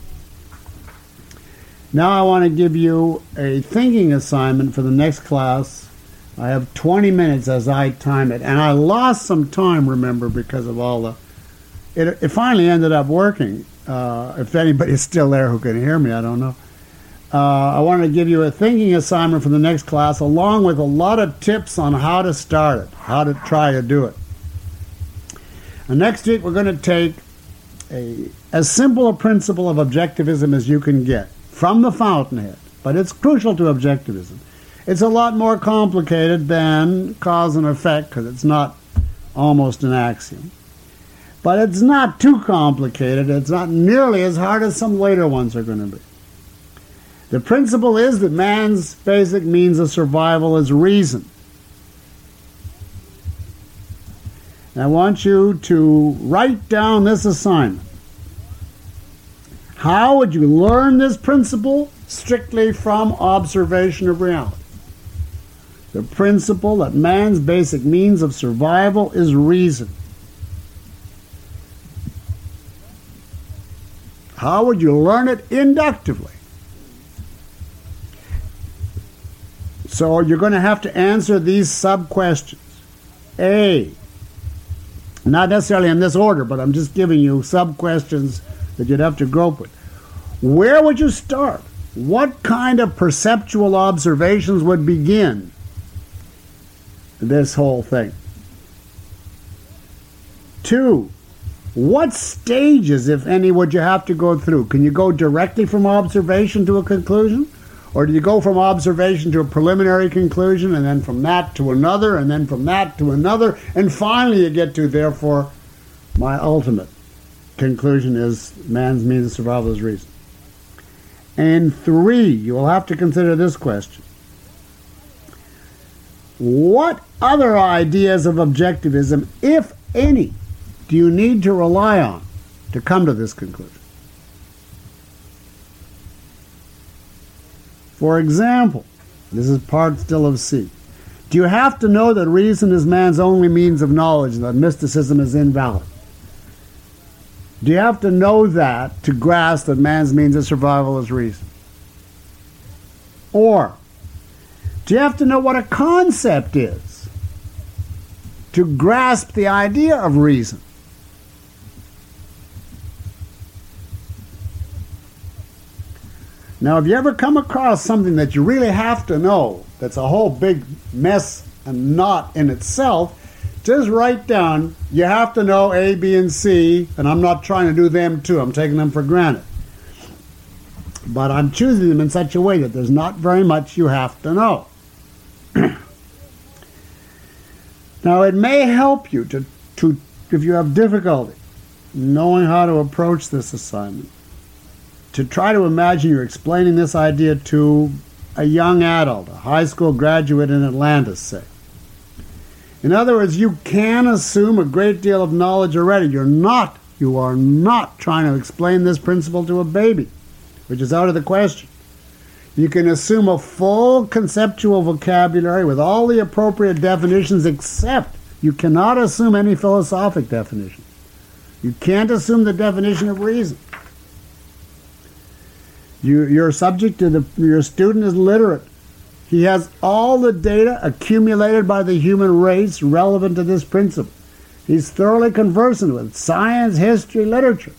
Now I want to give you a thinking assignment for the next class. I have 20 minutes as I time it. And I lost some time, remember, because of all the... It finally ended up working. If anybody's still there who can hear me, I don't know. I want to give you a thinking assignment for the next class, along with a lot of tips on how to start it, how to try to do it. And next week we're going to take as simple a principle of objectivism as you can get from the fountainhead, but it's crucial to objectivism. It's a lot more complicated than cause and effect, because it's not almost an axiom. But it's not too complicated. It's not nearly as hard as some later ones are going to be. The principle is that man's basic means of survival is reason. And I want you to write down this assignment. How would you learn this principle? Strictly from observation of reality. The principle that man's basic means of survival is reason. How would you learn it? Inductively. So you're going to have to answer these sub-questions. A, not necessarily in this order, but I'm just giving you sub-questions that you'd have to grope with. Where would you start? What kind of perceptual observations would begin this whole thing? 2, what stages, if any, would you have to go through? Can you go directly from observation to a conclusion? Or do you go from observation to a preliminary conclusion, and then from that to another, and then from that to another, and finally you get to, therefore, my ultimate conclusion is man's means of survival is reason. And 3, you will have to consider this question. What other ideas of objectivism, if any, do you need to rely on to come to this conclusion? For example, this is part still of C. Do you have to know that reason is man's only means of knowledge and that mysticism is invalid? Do you have to know that to grasp that man's means of survival is reason? Or Do you have to know what a concept is to grasp the idea of reason? Now, have you ever come across something that you really have to know, that's a whole big mess and knot in itself? Just write down, you have to know A, B, and C, and I'm not trying to do them too. I'm taking them for granted. But I'm choosing them in such a way that there's not very much you have to know. Now, it may help you to if you have difficulty knowing how to approach this assignment, to try to imagine you're explaining this idea to a young adult, a high school graduate in Atlanta, say. In other words, you can assume a great deal of knowledge already. You are not trying to explain this principle to a baby, which is out of the question. You can assume a full conceptual vocabulary with all the appropriate definitions, except you cannot assume any philosophic definition. You can't assume the definition of reason. Your student is literate. He has all the data accumulated by the human race relevant to this principle. He's thoroughly conversant with science, history, literature.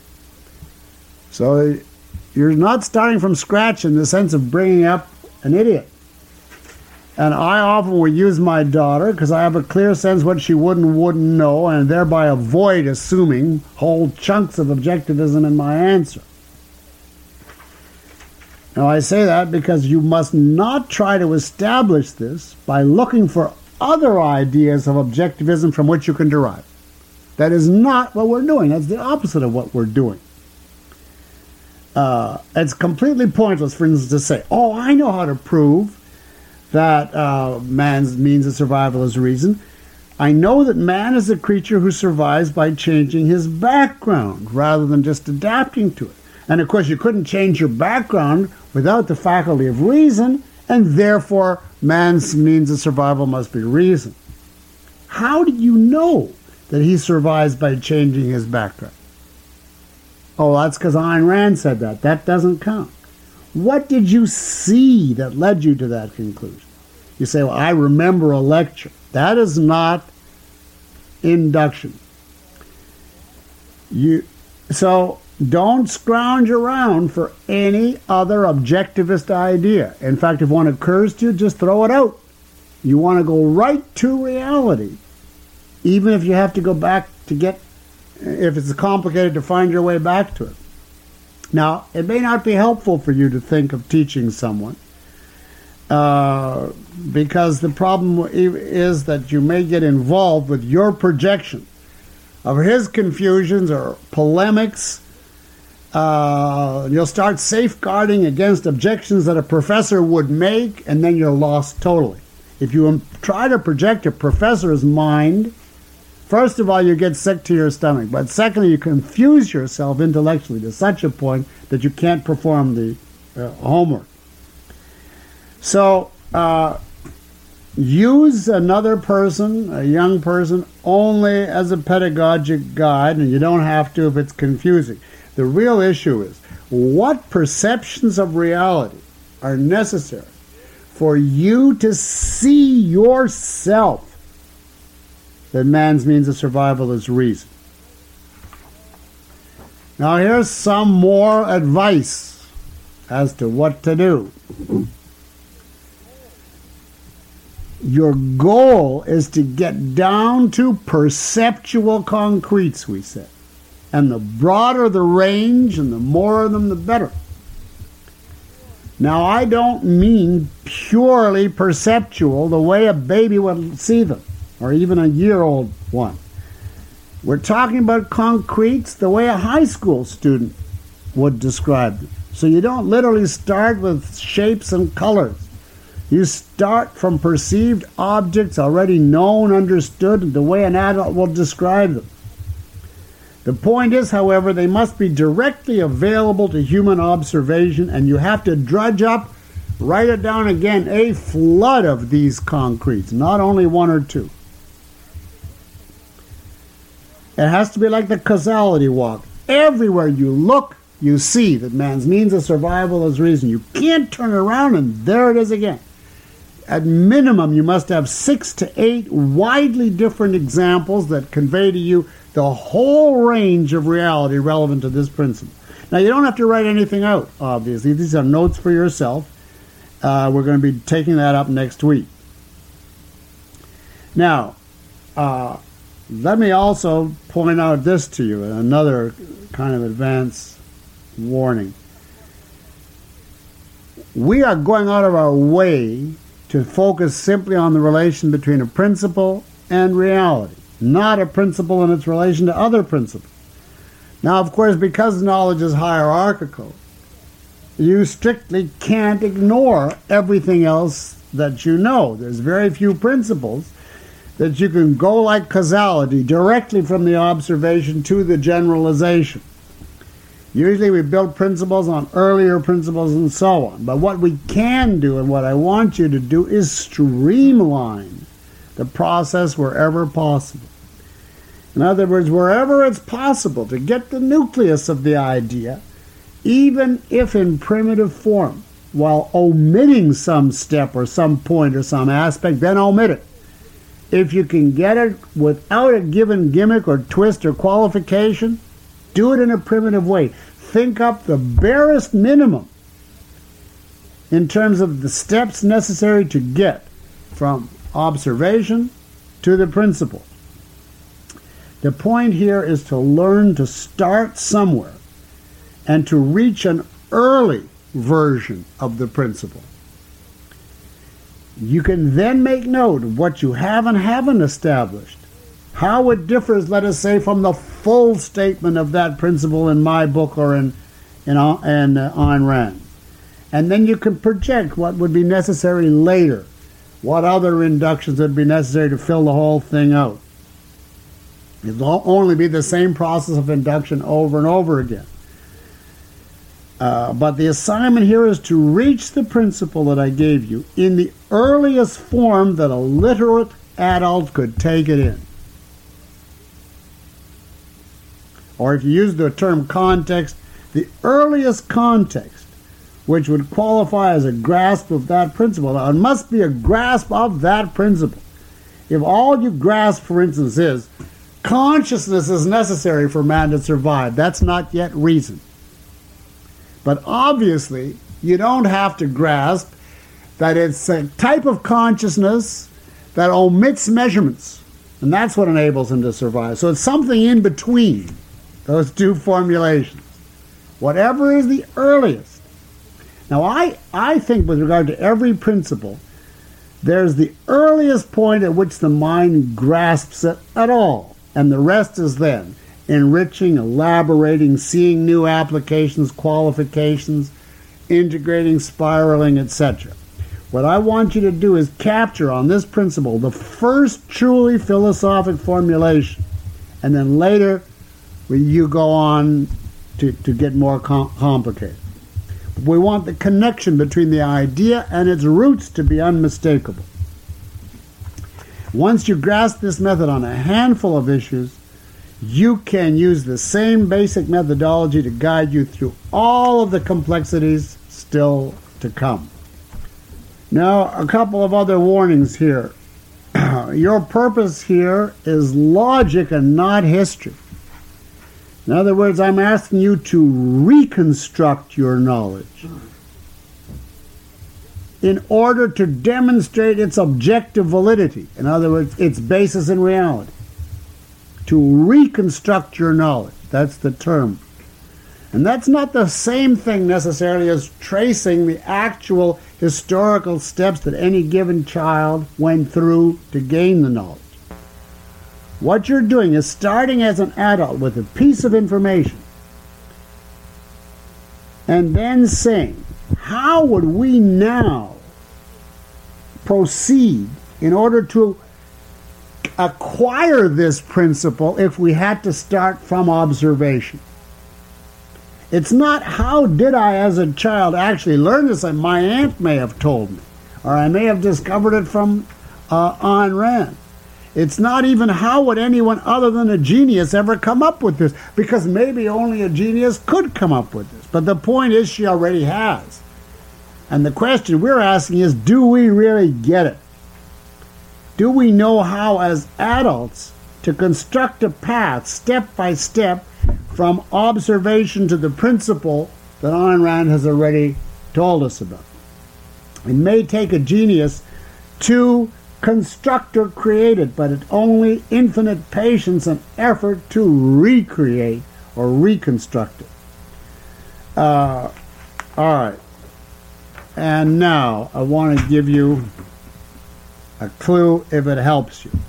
So you're not starting from scratch in the sense of bringing up an idiot. And I often will use my daughter because I have a clear sense what she wouldn't know, and thereby avoid assuming whole chunks of objectivism in my answer. Now, I say that because you must not try to establish this by looking for other ideas of objectivism from which you can derive. That is not what we're doing. That's the opposite of what we're doing. It's completely pointless, for instance, to say, oh, I know how to prove that man's means of survival is reason. I know that man is a creature who survives by changing his background rather than just adapting to it. And of course, you couldn't change your background without the faculty of reason, and therefore man's means of survival must be reason. How do you know that he survives by changing his background? Oh, that's because Ayn Rand said that. That doesn't count. What did you see that led you to that conclusion? You say, well, I remember a lecture. That is not induction. So don't scrounge around for any other objectivist idea. In fact, if one occurs to you, just throw it out. You want to go right to reality, even if you have to go back to if it's complicated to find your way back to it. Now, it may not be helpful for you to think of teaching someone, because the problem is that you may get involved with your projection of his confusions or polemics. You'll start safeguarding against objections that a professor would make, and then you're lost totally. If you try to project a professor's mind, first of all, you get sick to your stomach. But secondly, you confuse yourself intellectually to such a point that you can't perform the homework. So use another person, a young person, only as a pedagogic guide, and you don't have to if it's confusing. The real issue is, what perceptions of reality are necessary for you to see yourself that man's means of survival is reason? Now here's some more advice as to what to do. Your goal is to get down to perceptual concretes, we said. And the broader the range and the more of them, the better. Now, I don't mean purely perceptual the way a baby would see them, or even a year-old one. We're talking about concretes the way a high school student would describe them. So you don't literally start with shapes and colors. You start from perceived objects already known, understood, the way an adult will describe them. The point is, however, they must be directly available to human observation, and you have to drudge up, write it down again, a flood of these concretes, not only one or two. It has to be like the causality walk. Everywhere you look, you see that man's means of survival is reason. You can't turn around, and there it is again. at minimum, you must have 6 to 8 widely different examples that convey to you the whole range of reality relevant to this principle. Now, you don't have to write anything out, obviously. These are notes for yourself. We're going to be taking that up next week. Now, let me also point out this to you, another kind of advance warning. We are going out of our way to focus simply on the relation between a principle and reality, not a principle and its relation to other principles. Now, of course, because knowledge is hierarchical, you strictly can't ignore everything else that you know. There's very few principles that you can go like causality directly from the observation to the generalization. Usually we build principles on earlier principles and so on. But what we can do, and what I want you to do, is streamline the process wherever possible. In other words, wherever it's possible to get the nucleus of the idea, even if in primitive form, while omitting some step or some point or some aspect, then omit it. If you can get it without a given gimmick or twist or qualification, do it in a primitive way. Think up the barest minimum in terms of the steps necessary to get from observation to the principle. The point here is to learn to start somewhere and to reach an early version of the principle. You can then make note of what you have and haven't established, how it differs, let us say, from the full statement of that principle in my book or in Ayn Rand. And then you can project what would be necessary later, what other inductions would be necessary to fill the whole thing out. It'll only be the same process of induction over and over again. But the assignment here is to reach the principle that I gave you in the earliest form that a literate adult could take it in. Or if you use the term context, the earliest context which would qualify as a grasp of that principle. Now, it must be a grasp of that principle. If all you grasp, for instance, is consciousness is necessary for man to survive, that's not yet reason. But obviously, you don't have to grasp that it's a type of consciousness that omits measurements, and that's what enables him to survive. So it's something in between those two formulations. Whatever is the earliest. Now, I think with regard to every principle, there's the earliest point at which the mind grasps it at all, and the rest is then enriching, elaborating, seeing new applications, qualifications, integrating, spiraling, etc. What I want you to do is capture on this principle the first truly philosophic formulation, and then later you go on to get more complicated. We want the connection between the idea and its roots to be unmistakable. Once you grasp this method on a handful of issues, you can use the same basic methodology to guide you through all of the complexities still to come. Now, a couple of other warnings here. Your purpose here is logic and not history. In other words, I'm asking you to reconstruct your knowledge in order to demonstrate its objective validity. In other words, its basis in reality. To reconstruct your knowledge. That's the term. And that's not the same thing necessarily as tracing the actual historical steps that any given child went through to gain the knowledge. What you're doing is starting as an adult with a piece of information and then saying, how would we now proceed in order to acquire this principle if we had to start from observation? It's not how did I as a child actually learn this, and my aunt may have told me, or I may have discovered it from Ayn Rand. It's not even how would anyone other than a genius ever come up with this, because maybe only a genius could come up with this. But the point is she already has. And the question we're asking is, do we really get it? Do we know how, as adults, to construct a path step by step from observation to the principle that Ayn Rand has already told us about? It may take a genius to construct or create it, but it's only infinite patience and effort to recreate or reconstruct it. All right. And now I want to give you a clue if it helps you.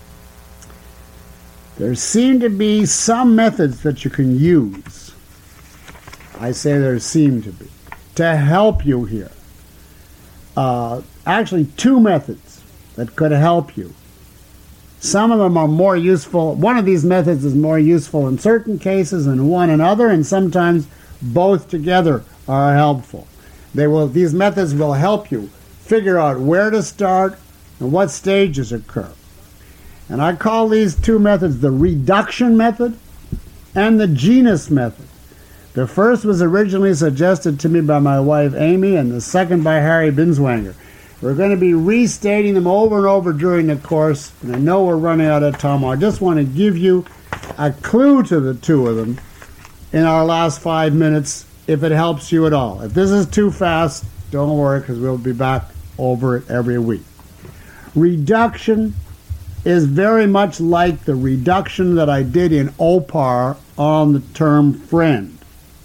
There seem to be some methods that you can use. I say there seem to be, to help you here. Actually, two methods that could help you. Some of them are more useful. One of these methods is more useful in certain cases and one in other, and sometimes both together are helpful. These methods will help you figure out where to start and what stages occur. And I call these two methods the reduction method and the genus method. The first was originally suggested to me by my wife Amy, and the second by Harry Binswanger. We're going to be restating them over and over during the course, and I know we're running out of time. I just want to give you a clue to the two of them in our last 5 minutes, if it helps you at all. If this is too fast, don't worry, because we'll be back over it every week. Reduction is very much like the reduction that I did in OPAR on the term friend.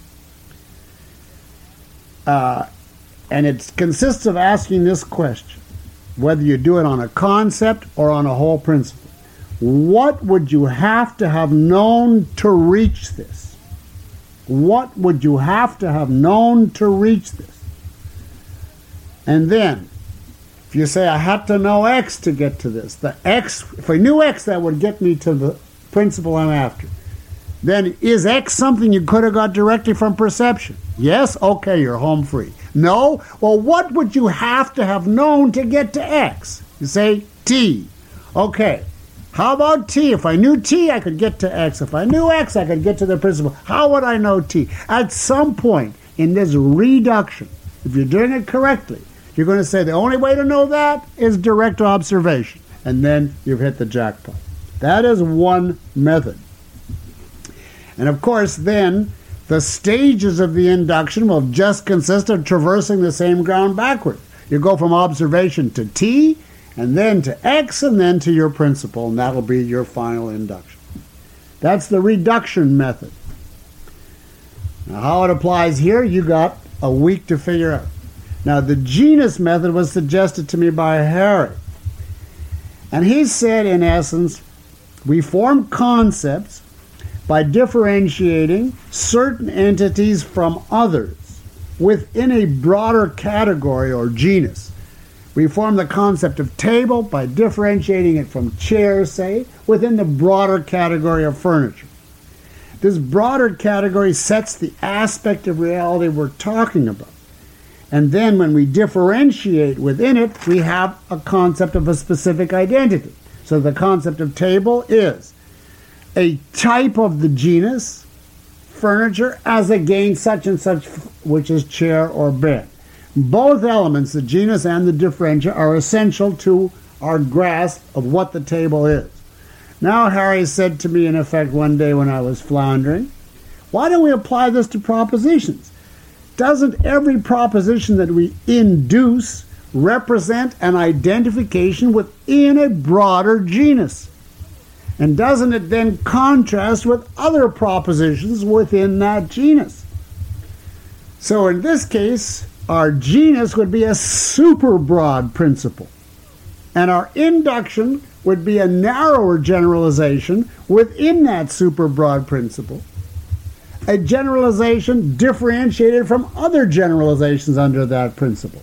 And it consists of asking this question, whether you do it on a concept or on a whole principle. What would you have to have known to reach this? What would you have to have known to reach this? And then, if you say, I had to know X to get to this, the X, if I knew X, that would get me to the principle I'm after. Then, is X something you could have got directly from perception? Yes? Okay, you're home free. No? Well, what would you have to have known to get to X? You say, T. Okay. How about T? If I knew T, I could get to X. If I knew X, I could get to the principle. How would I know T? At some point in this reduction, if you're doing it correctly, you're going to say the only way to know that is direct observation. And then you've hit the jackpot. That is one method. And of course, then, the stages of the induction will just consist of traversing the same ground backward. You go from observation to T, and then to X, and then to your principle, and that'll be your final induction. That's the reduction method. Now, how it applies here, you got a week to figure out. Now, the genus method was suggested to me by Harry. And he said, in essence, we form concepts by differentiating certain entities from others within a broader category or genus. We form the concept of table by differentiating it from chair, say, within the broader category of furniture. This broader category sets the aspect of reality we're talking about. And then when we differentiate within it, we have a concept of a specific identity. So the concept of table is a type of the genus, furniture, as against such and such, which is chair or bed. Both elements, the genus and the differentia, are essential to our grasp of what the table is. Now Harry said to me, in effect, one day when I was floundering, why don't we apply this to propositions? Doesn't every proposition that we induce represent an identification within a broader genus? And doesn't it then contrast with other propositions within that genus? So in this case, our genus would be a super broad principle. And our induction would be a narrower generalization within that super broad principle. A generalization differentiated from other generalizations under that principle.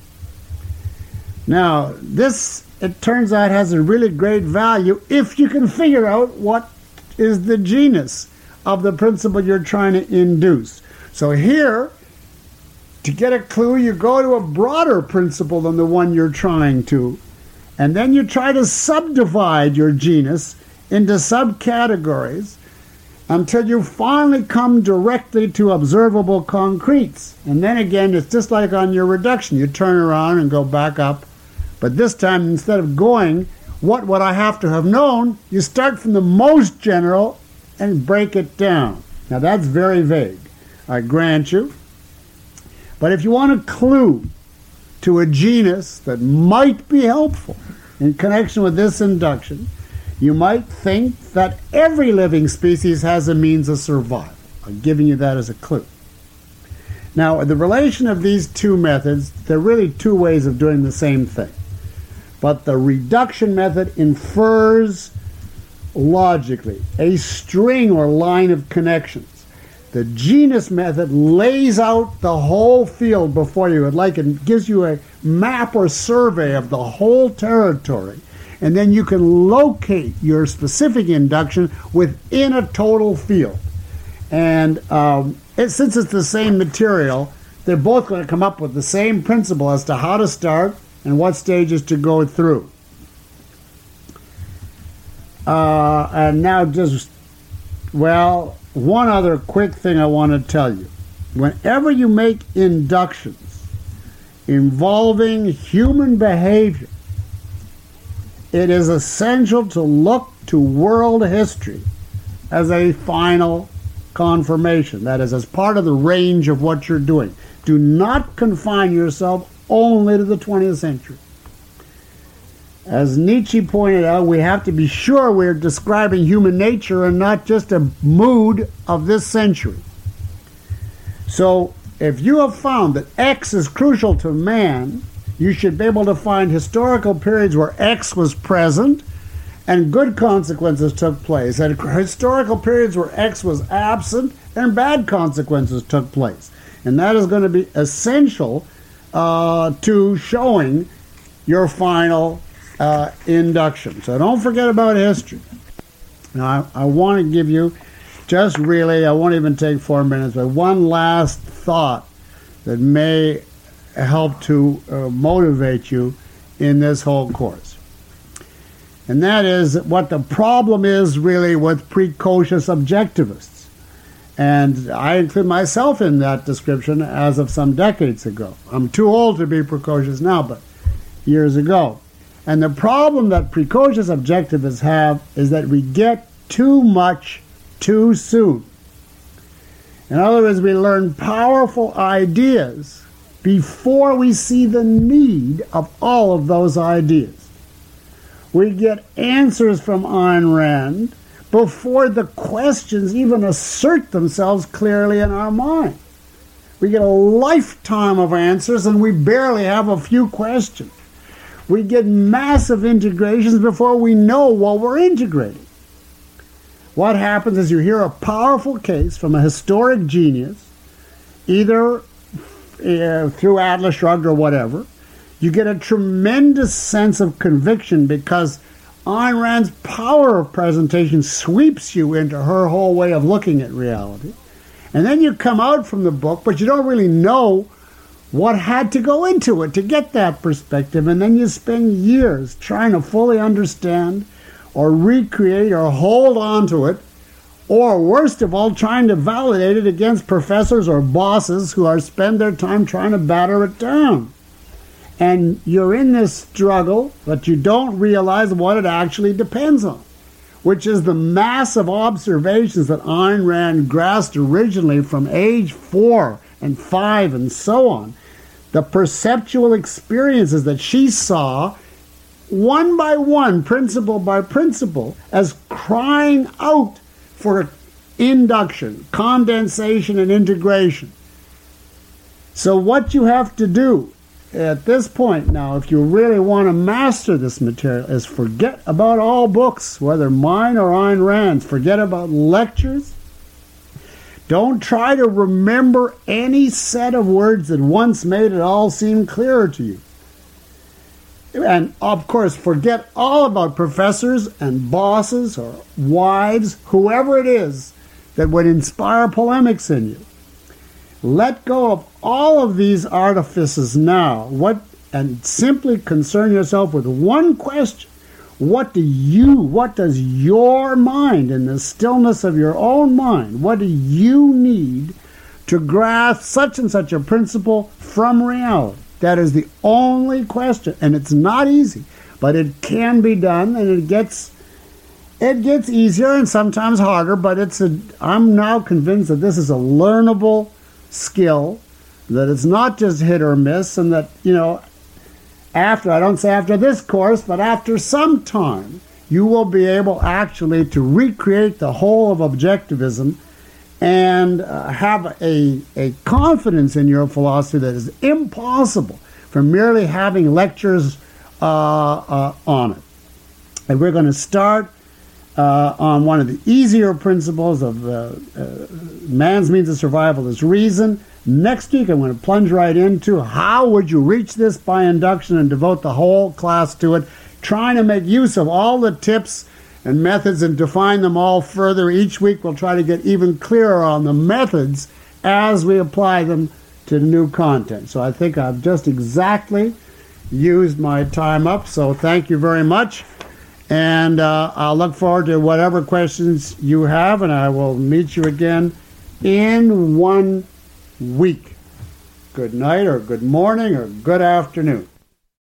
Now, this, it turns out, has a really great value if you can figure out what is the genus of the principle you're trying to induce. So here, to get a clue, you go to a broader principle than the one you're trying to, and then you try to subdivide your genus into subcategories, until you finally come directly to observable concretes. And then again, it's just like on your reduction. You turn around and go back up. But this time, instead of going, what would I have to have known? You start from the most general and break it down. Now, that's very vague, I grant you. But if you want a clue to a genus that might be helpful in connection with this induction, you might think that every living species has a means of survival. I'm giving you that as a clue. Now, the relation of these two methods, there are really two ways of doing the same thing. But the reduction method infers logically a string or line of connections. The genus method lays out the whole field before you. It gives you a map or survey of the whole territory. And then you can locate your specific induction within a total field. And since it's the same material, they're both going to come up with the same principle as to how to start and what stages to go through. And now one other quick thing I want to tell you. Whenever you make inductions involving human behavior, it is essential to look to world history as a final confirmation. That is, as part of the range of what you're doing. Do not confine yourself only to the 20th century. As Nietzsche pointed out, we have to be sure we're describing human nature and not just a mood of this century. So, if you have found that X is crucial to man, you should be able to find historical periods where X was present and good consequences took place, and historical periods where X was absent and bad consequences took place. And that is going to be essential to showing your final induction. So don't forget about history. Now, I want to give you I won't even take 4 minutes, but one last thought that may help to motivate you in this whole course. And that is what the problem is really with precocious objectivists. And I include myself in that description as of some decades ago. I'm too old to be precocious now, but years ago. And the problem that precocious objectivists have is that we get too much too soon. In other words, we learn powerful ideas before we see the need of all of those ideas. We get answers from Ayn Rand before the questions even assert themselves clearly in our mind. We get a lifetime of answers and we barely have a few questions. We get massive integrations before we know what we're integrating. What happens is you hear a powerful case from a historic genius, either through Atlas Shrugged or whatever. You get a tremendous sense of conviction because Ayn Rand's power of presentation sweeps you into her whole way of looking at reality. And then you come out from the book, but you don't really know what had to go into it to get that perspective. And then you spend years trying to fully understand or recreate or hold on to it, or worst of all, trying to validate it against professors or bosses who spend their time trying to batter it down. And you're in this struggle, but you don't realize what it actually depends on, which is the massive observations that Ayn Rand grasped originally from age 4 and 5 and so on. The perceptual experiences that she saw one by one, principle by principle, as crying out for induction, condensation, and integration. So what you have to do at this point now, if you really want to master this material, is forget about all books, whether mine or Ayn Rand's. Forget about lectures. Don't try to remember any set of words that once made it all seem clearer to you. And, of course, forget all about professors and bosses or wives, whoever it is that would inspire polemics in you. Let go of all of these artifices now and simply concern yourself with one question. what does your mind, in the stillness of your own mind, what do you need to grasp such and such a principle from reality? That is the only question. And it's not easy, but it can be done, and it gets easier and sometimes harder, but I'm now convinced that this is a learnable skill, that it's not just hit or miss, and that, I don't say after this course, but after some time, you will be able actually to recreate the whole of objectivism and have a confidence in your philosophy that is impossible from merely having lectures on it. And we're going to start on one of the easier principles of man's means of survival is reason. Next week, I'm going to plunge right into how would you reach this by induction and devote the whole class to it, trying to make use of all the tips and methods and define them all further. Each week, we'll try to get even clearer on the methods as we apply them to the new content. So I think I've just exactly used my time up. So thank you very much. And I'll look forward to whatever questions you have, and I will meet you again in 1 week. Good night or good morning or good afternoon.